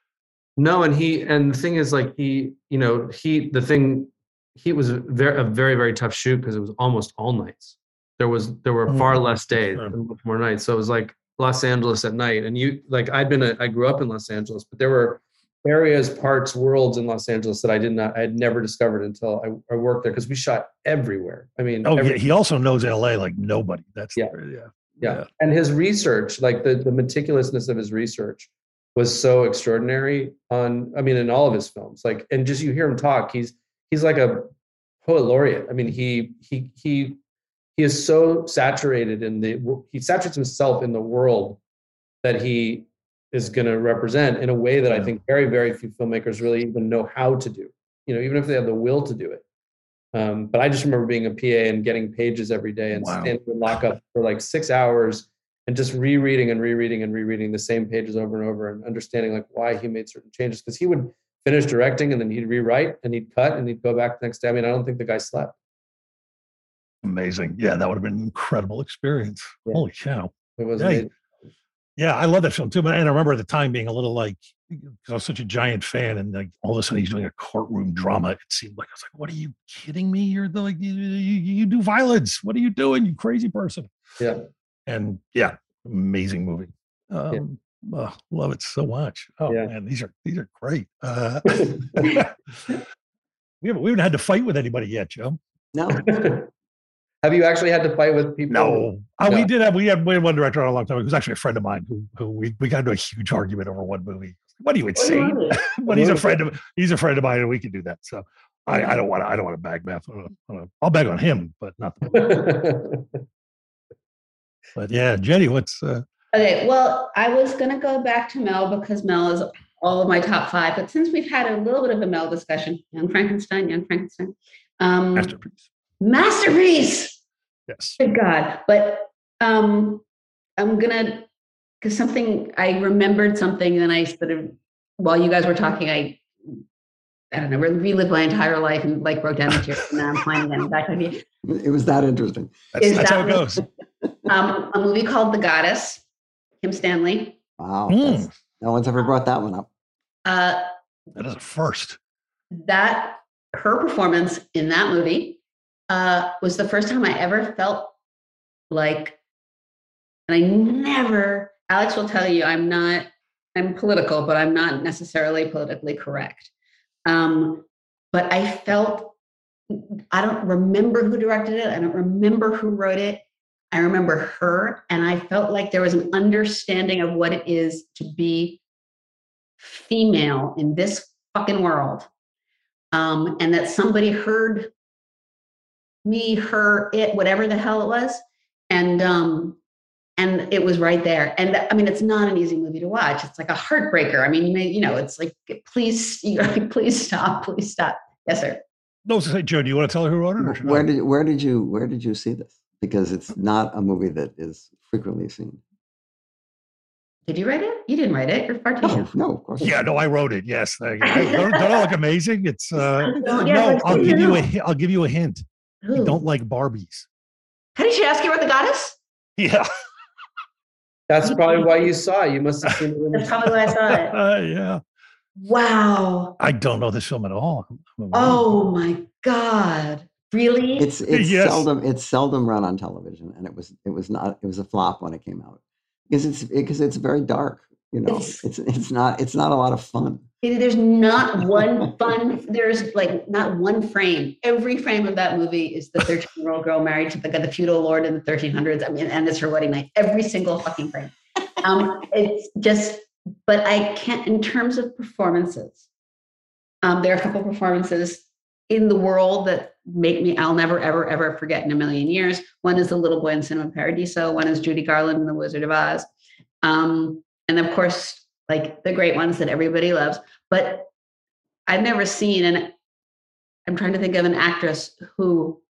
No. And he, and the thing is like, he, you know, he, the thing, he was a very, a very, very tough shoot because it was almost all nights. There was, there were far mm, less days sure. and much more nights. So it was like Los Angeles at night. And you, like, I'd been, a, I grew up in Los Angeles, but there were areas, parts, worlds in Los Angeles that I did not, I had never discovered until I, I worked there, because we shot everywhere. I mean, oh every, yeah, he also knows L A like nobody. That's yeah. The, yeah. yeah, yeah. And his research, like the the meticulousness of his research, was so extraordinary. On, I mean, in all of his films, like, and just you hear him talk, he's he's like a poet laureate. I mean, he he he he is so saturated in the, he saturates himself in the world that he is going to represent in a way that I think very, very few filmmakers really even know how to do, you know, even if they have the will to do it. Um, but I just remember being a P A and getting pages every day and wow. standing in lockup for like six hours and just rereading and rereading and rereading the same pages over and over and understanding like why he made certain changes. Because he would finish directing and then he'd rewrite and he'd cut and he'd go back the next day. I mean, I don't think the guy slept. Amazing. Yeah, that would have been an incredible experience. Yeah. Holy cow. It was yeah. amazing. Yeah, I love that film too. And I remember at the time being a little like, because I was such a giant fan, and like all of a sudden he's doing a courtroom drama. It seemed like I was like, "What are you kidding me? You're the like you, you, you do violence. What are you doing, you crazy person?" Yeah. And yeah, amazing movie. Um, yeah. Oh, love it so much. Oh yeah. Man, these are these are great. Uh, we haven't we haven't had to fight with anybody yet, Joe. No. Have you actually had to fight with people? No. Uh, no. We did have, we had, we had one director on a long time. It was actually a friend of mine who, who we, we got into a huge argument over one movie. What are you insane? But he's a friend of, he's a friend of mine and we can do that. So I, I don't want to, I don't want to bag math. I'll bag on him, but not the But yeah, Jenny, what's, uh, okay. Well, I was going to go back to Mel because Mel is all of my top five, but since we've had a little bit of a Mel discussion, Young Frankenstein, Young Frankenstein, um, masterpiece. Masterpiece. Yes. Good God. But um, I'm going to, because something, I remembered something and I sort of, while you guys were talking, I, I don't know, relived my entire life and like wrote down the tears and now I'm finding them back on you. It was that interesting. That's, that's that how it goes. Um, a movie called The Goddess, Kim Stanley. Wow. Mm. No one's ever brought that one up. Uh, that is a first. That, her performance in that movie, Uh, was the first time I ever felt like, and I never, Alex will tell you, I'm not, I'm political, but I'm not necessarily politically correct. Um, but I felt, I don't remember who directed it. I don't remember who wrote it. I remember her. And I felt like there was an understanding of what it is to be female in this fucking world. Um, and that somebody heard me, her, it, whatever the hell it was. And, um, and it was right there. And I mean, it's not an easy movie to watch. It's like a heartbreaker. I mean, you may, you know, it's like, please, you like, please stop, please stop. Yes, sir. No, so say, Joe, do you want to tell her who wrote it? Or should Where I? did where did you where did you see this? Because it's not a movie that is frequently seen. Did you write it? You didn't write it. You're far too No, young. no, of course. Yeah, not. no, I wrote it. Yes, thank you. I- don't, don't I look amazing? It's uh, Yeah, no. let's I'll see, give you no. a. hi- I'll give you a hint. I Ooh. don't like Barbies. How did she ask you about the goddess? Yeah, That's probably why you saw it. You must have seen it. When you That's probably why I saw it. uh, yeah. Wow. I don't know this film at all. I'm amazed. Oh my God. Really? It's it's Yes. seldom it's seldom run on television, and it was it was not it was a flop when it came out because it's because it's very dark. You know, It's- it's it's not it's not a lot of fun. There's not one fun, there's like not one frame. Every frame of that movie is the thirteen year old girl married to the, the feudal lord in the thirteen hundreds. I mean, and it's her wedding night. Every single fucking frame. Um, it's just, but I can't, in terms of performances, um, there are a couple performances in the world that make me, I'll never, ever, ever forget in a million years. One is the little boy in Cinema Paradiso. One is Judy Garland in The Wizard of Oz. Um, and of course, like the great ones that everybody loves. But I've never seen, and I'm trying to think of an actress who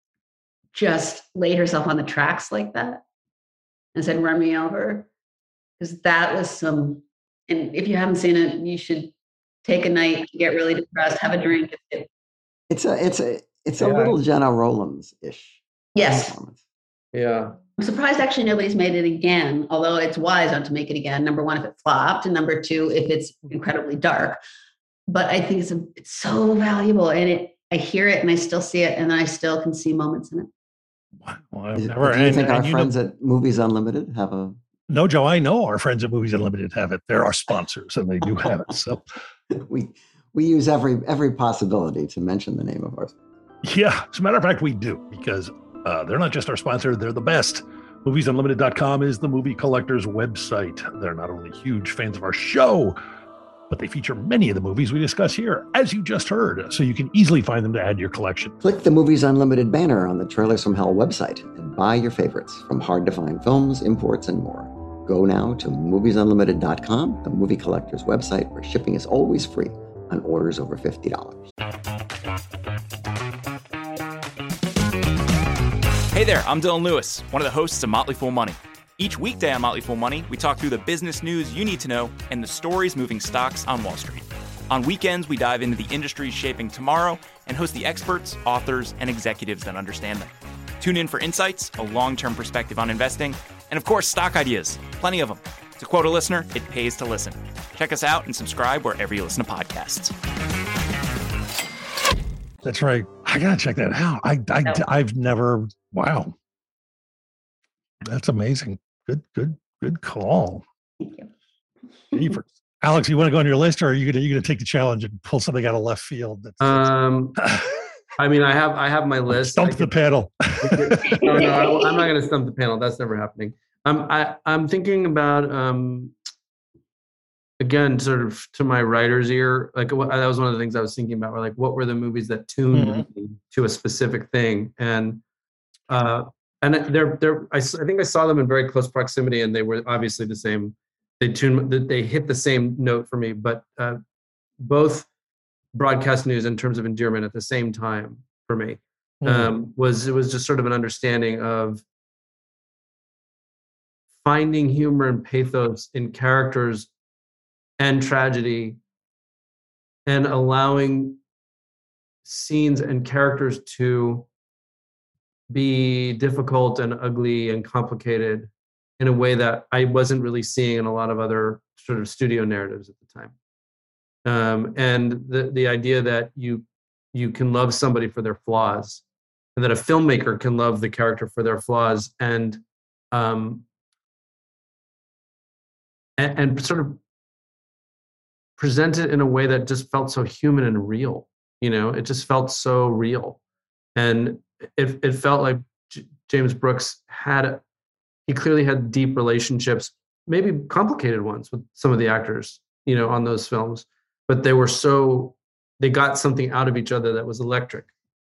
just laid herself on the tracks like that and said, run me over. Because that was some, and if you haven't seen it, you should take a night, get really depressed, have a drink. It's a it's a it's a Yeah. little Jenna Rollins ish. Yes. Yeah. I'm surprised actually nobody's made it again, although it's wise not to make it again. Number one, if it flopped, and number two, if it's incredibly dark. But I think it's, a, it's so valuable, and it I hear it and I still see it, and I still can see moments in it. Well, I've Is it- never. do you and- think and our you know- friends at Movies Unlimited have a? no, Joe, I know our friends at Movies Unlimited have it. They're our sponsors, and they do have it. So, We we use every every possibility to mention the name of ours. yeah, as a matter of fact, we do because uh, they're not just our sponsor; they're the best. movies unlimited dot com is the movie collector's website. They're not only huge fans of our show, but they feature many of the movies we discuss here, as you just heard, so you can easily find them to add to your collection. Click the Movies Unlimited banner on the Trailers from Hell website and buy your favorites from hard-to-find films, imports, and more. Go now to movies unlimited dot com, the movie collector's website, where shipping is always free on orders over fifty dollars. Hey there, I'm Dylan Lewis, one of the hosts of Motley Fool Money. Each weekday on Motley Fool Money, we talk through the business news you need to know and the stories moving stocks on Wall Street. On weekends, we dive into the industries shaping tomorrow and host the experts, authors, and executives that understand them. Tune in for insights, a long-term perspective on investing, and of course, stock ideas. Plenty of them. To quote a listener, it pays to listen. Check us out and subscribe wherever you listen to podcasts. That's right. I gotta check that out. I, I No. I've never. Wow, that's amazing. Good, good, good call. Thank you. Jeepers. Alex, you want to go on your list, or are you gonna you gonna take the challenge and pull something out of left field? That's, Um, I mean, I have I have my list. stump I the could- panel. no, no, I, I'm not going to stump the panel. That's never happening. I'm I, I'm thinking about um, again, sort of to my writer's ear. Like what, that was one of the things I was thinking about. Were like, what were the movies that tuned Mhm. me to a specific thing? And uh, and they're they're I, s- I think I saw them in very close proximity, and they were obviously the same. They tuned they hit the same note for me, but uh, both broadcast news in terms of endearment at the same time for me um, was it was just sort of an understanding of finding humor and pathos in characters and tragedy and allowing scenes and characters to be difficult and ugly and complicated in a way that I wasn't really seeing in a lot of other sort of studio narratives at the time. Um, and the the idea that you you can love somebody for their flaws, and that a filmmaker can love the character for their flaws, and um, and, and sort of present it in a way that just felt so human and real. You know, it just felt so real, and it it felt like J- James Brooks had a, he clearly had deep relationships, maybe complicated ones with some of the actors, you know, on those films. But they were so, they got something out of each other that was electric.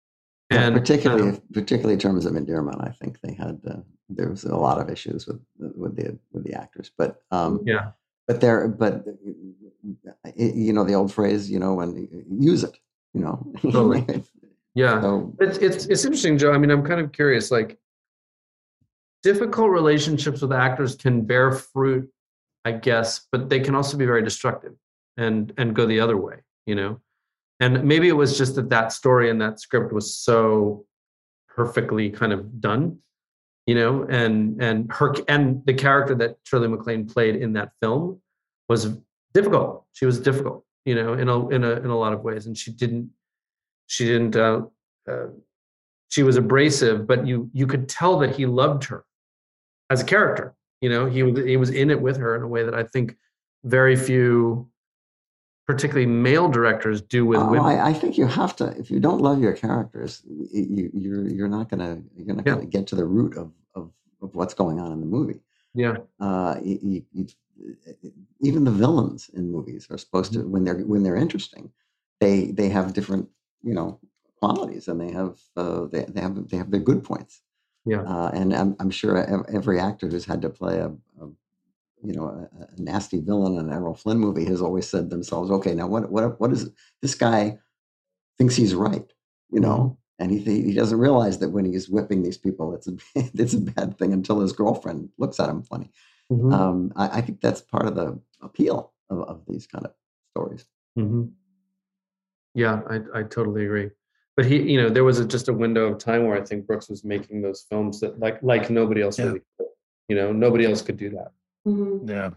And yeah, particularly, um, particularly in terms of endearment, I think they had uh, there was a lot of issues with with the with the actors, but um, yeah, but there, but it, you know the old phrase, you know, when use it, you know. Totally. Yeah, So, it's it's it's interesting, Joe. I mean, I'm kind of curious. Like, difficult relationships with actors can bear fruit, I guess, but they can also be very destructive and and go the other way. You know, and maybe it was just that that story and that script was so perfectly kind of done, you know, and and her and the character that Shirley MacLaine played in that film was difficult. She was difficult, you know, in a in a in a lot of ways, and she didn't she didn't uh, uh, she was abrasive, but you you could tell that he loved her as a character. You know, he was he was in it with her in a way that I think very few, particularly male directors, do with oh, women. I, I think you have to. If you don't love your characters, you, you're you're not gonna you're not Yeah. gonna get to the root of of, of what's going on in the movie. Yeah, Uh, you, you, even the villains in movies are supposed to, when they're when they're interesting, they they have different, you know, qualities, and they have uh, they they have they have their good points. yeah, Uh, and I'm I'm sure ev- every actor who's had to play a, a you know a, a nasty villain in an Errol Flynn movie has always said to themselves, okay, now what what what is this guy thinks he's right, you know, and he he doesn't realize that when he's whipping these people, it's a it's a bad thing until his girlfriend looks at him funny. Mhm. Um, I, I think that's part of the appeal of, of these kind of stories. Mhm. Yeah, I I totally agree. But he, you know, there was a, just a window of time where I think Brooks was making those films that like like nobody else Yeah. really could. You know, nobody else could do that. Mhm. Yeah.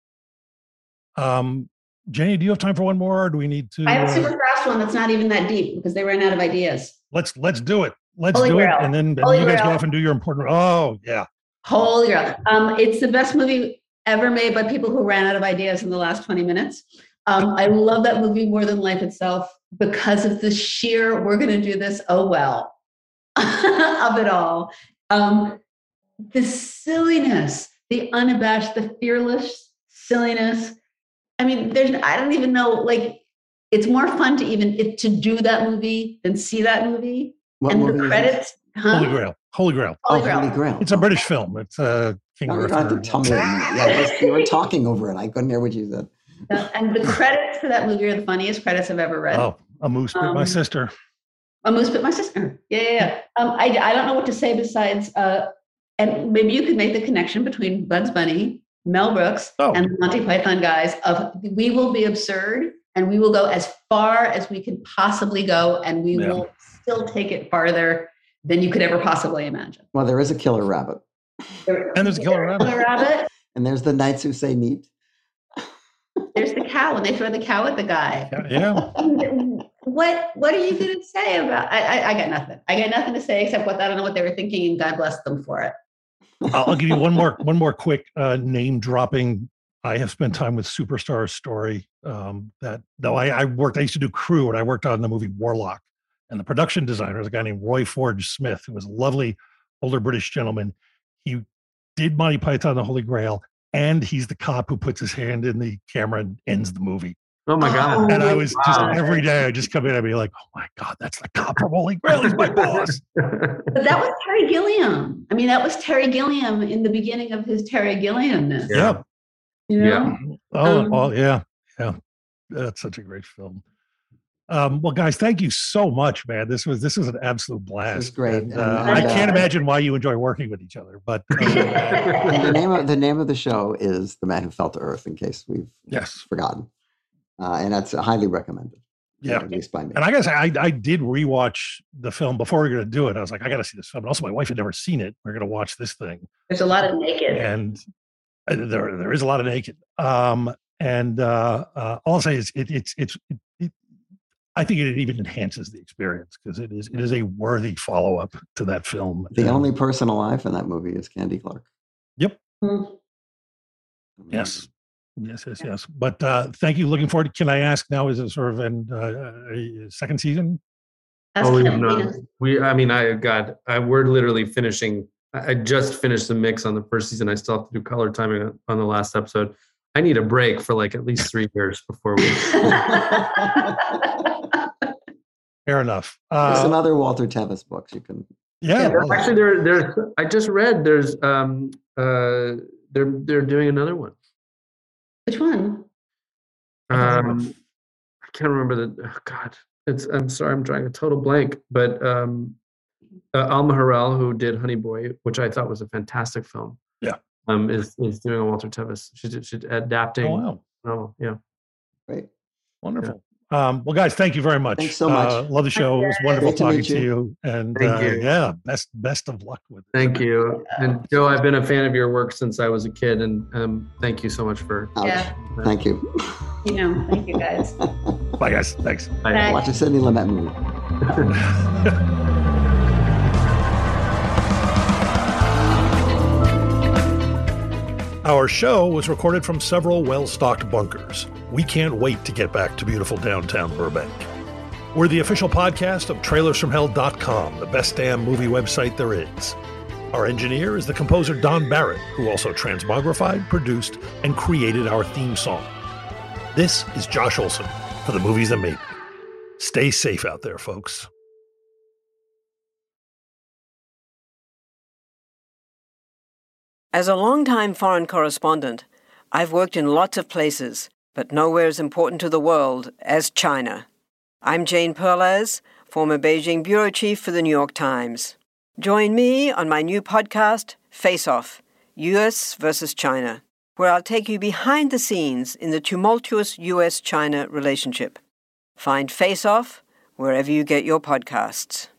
Um, Jenny, do you have time for one more, or do we need to? I have a uh, super fast one that's not even that deep because they ran out of ideas. let's let's do it. Let's Holy do Grail. it, and then, and Holy you guys go Grail. off and do your important. Oh yeah, Holy Grail. Um, it's the best movie ever made by people who ran out of ideas in the last twenty minutes. Um, I love that movie more than life itself because of the sheer, we're going to do this, oh well, of it all. Um, the silliness, the unabashed, the fearless silliness. I mean, there's, I don't even know, like, it's more fun to even if, to do that movie than see that movie. What and movie the is credits, huh? Holy Grail, Holy Grail. Holy Oh, Grail. Holy Grail. It's a British film. It's uh, King No, you Arthur. don't have to tell me. Yeah, just, you were talking over it. I couldn't hear what you said. Uh, and the credits for that movie are the funniest credits I've ever read. Oh, a moose bit my Um, sister. A moose bit my sister. Yeah, yeah, yeah. Um, I, I don't know what to say besides, uh, and maybe you could make the connection between Bugs Bunny, Mel Brooks, Oh. and the Monty Python guys of we will be absurd and we will go as far as we can possibly go and we Yeah. will still take it farther than you could ever possibly imagine. Well, there is a killer rabbit, And there's a killer rabbit. Killer rabbit. and there's the knights who say neat. There's the cow and they throw the cow at the guy. Yeah, yeah. What what are you going to say about? I, I I got nothing. I got nothing to say except what I don't know what they were thinking, and God bless them for it. I'll, I'll give you one more one more quick uh, name dropping. I have spent time with superstars story. Um, that though I, I worked, I used to do crew, and I worked on the movie Warlock. And the production designer was a guy named Roy Forge Smith, who was a lovely older British gentleman. He did Monty Python, The Holy Grail, and he's the cop who puts his hand in the camera and ends the movie. Oh my God. And I was just Wow. every day I just come in and be like, oh my God, that's the cop from Holy Grail. He's my boss. But that was Terry Gilliam. I mean, that was Terry Gilliam in the beginning of his Terry Gilliamness. Yeah. You know? Oh, Um, oh, yeah. Yeah. That's such a great film. Um, well, guys, thank you so much, man. This was this was an absolute blast. This was great. And, And- uh, and, I uh, can't imagine why you enjoy working with each other, but uh, And the name of the name of the show is The Man Who Fell to Earth, in case we've yes. forgotten. Uh, and that's highly recommended. Yeah. At least by me. And I guess I I did rewatch the film before we were going to do it. I was like, I got to see this film. And also, my wife had never seen it. We're going to watch this thing, There's a lot of naked. and uh, there there is a lot of naked. Um, and uh, uh, all I'll say is it, it's it's it, it, I think it even enhances the experience because it is it is a worthy follow up to that film. The And- only person alive in that movie is Candy Clark. Hmm. Yes. Yes, yes, yes. But uh, thank you. Looking forward. Can I ask now? Is it sort of in uh, a second season? Ask Oh, we, him, no. Venus. we, I mean, I, God, I, we're literally finishing. I I just finished the mix on the first season. I still have to do color timing on- on the last episode. I need a break for like at least three years before we. Fair enough. There's Uh, some other Walter Tevis books you can. yeah. Yeah. Actually, there, there's. I just read. There's. Um. Uh. They're they're doing another one. Which one? Um. I can't remember the. Oh God. It's. I'm sorry. I'm drawing a total blank. But um, uh, Alma Harrell, who did Honey Boy, which I thought was a fantastic film. Yeah. Um. Is is doing a Walter Tevis. She's she's adapting. Oh, wow. novel. Yeah. Great. Wonderful. Um, well, guys, thank you very much. Thanks so much. Uh, love the show. It was wonderful Great to talking meet to you. you. And Thank uh, you. yeah, best best of luck with it. Thank you. And Joe, I've been a fan of your work since I was a kid, and um, thank you so much for. Ouch. Yeah. Thank you. You know, thank you guys. Bye, guys. Thanks. Bye. Watch a Sidney Lumet movie. Our show was recorded from several well-stocked bunkers. We can't wait to get back to beautiful downtown Burbank. We're the official podcast of trailers from hell dot com, the best damn movie website there is. Our engineer is the composer Don Barrett, who also transmogrified, produced, and created our theme song. This is Josh Olson for The Movies That Made Me. Stay safe out there, folks. As a longtime foreign correspondent, I've worked in lots of places, but nowhere as important to the world as China. I'm Jane Perlez, former Beijing bureau chief for the New York Times. Join me on my new podcast, Face Off, U S versus China, where I'll take you behind the scenes in the tumultuous U S China relationship. Find Face Off wherever you get your podcasts.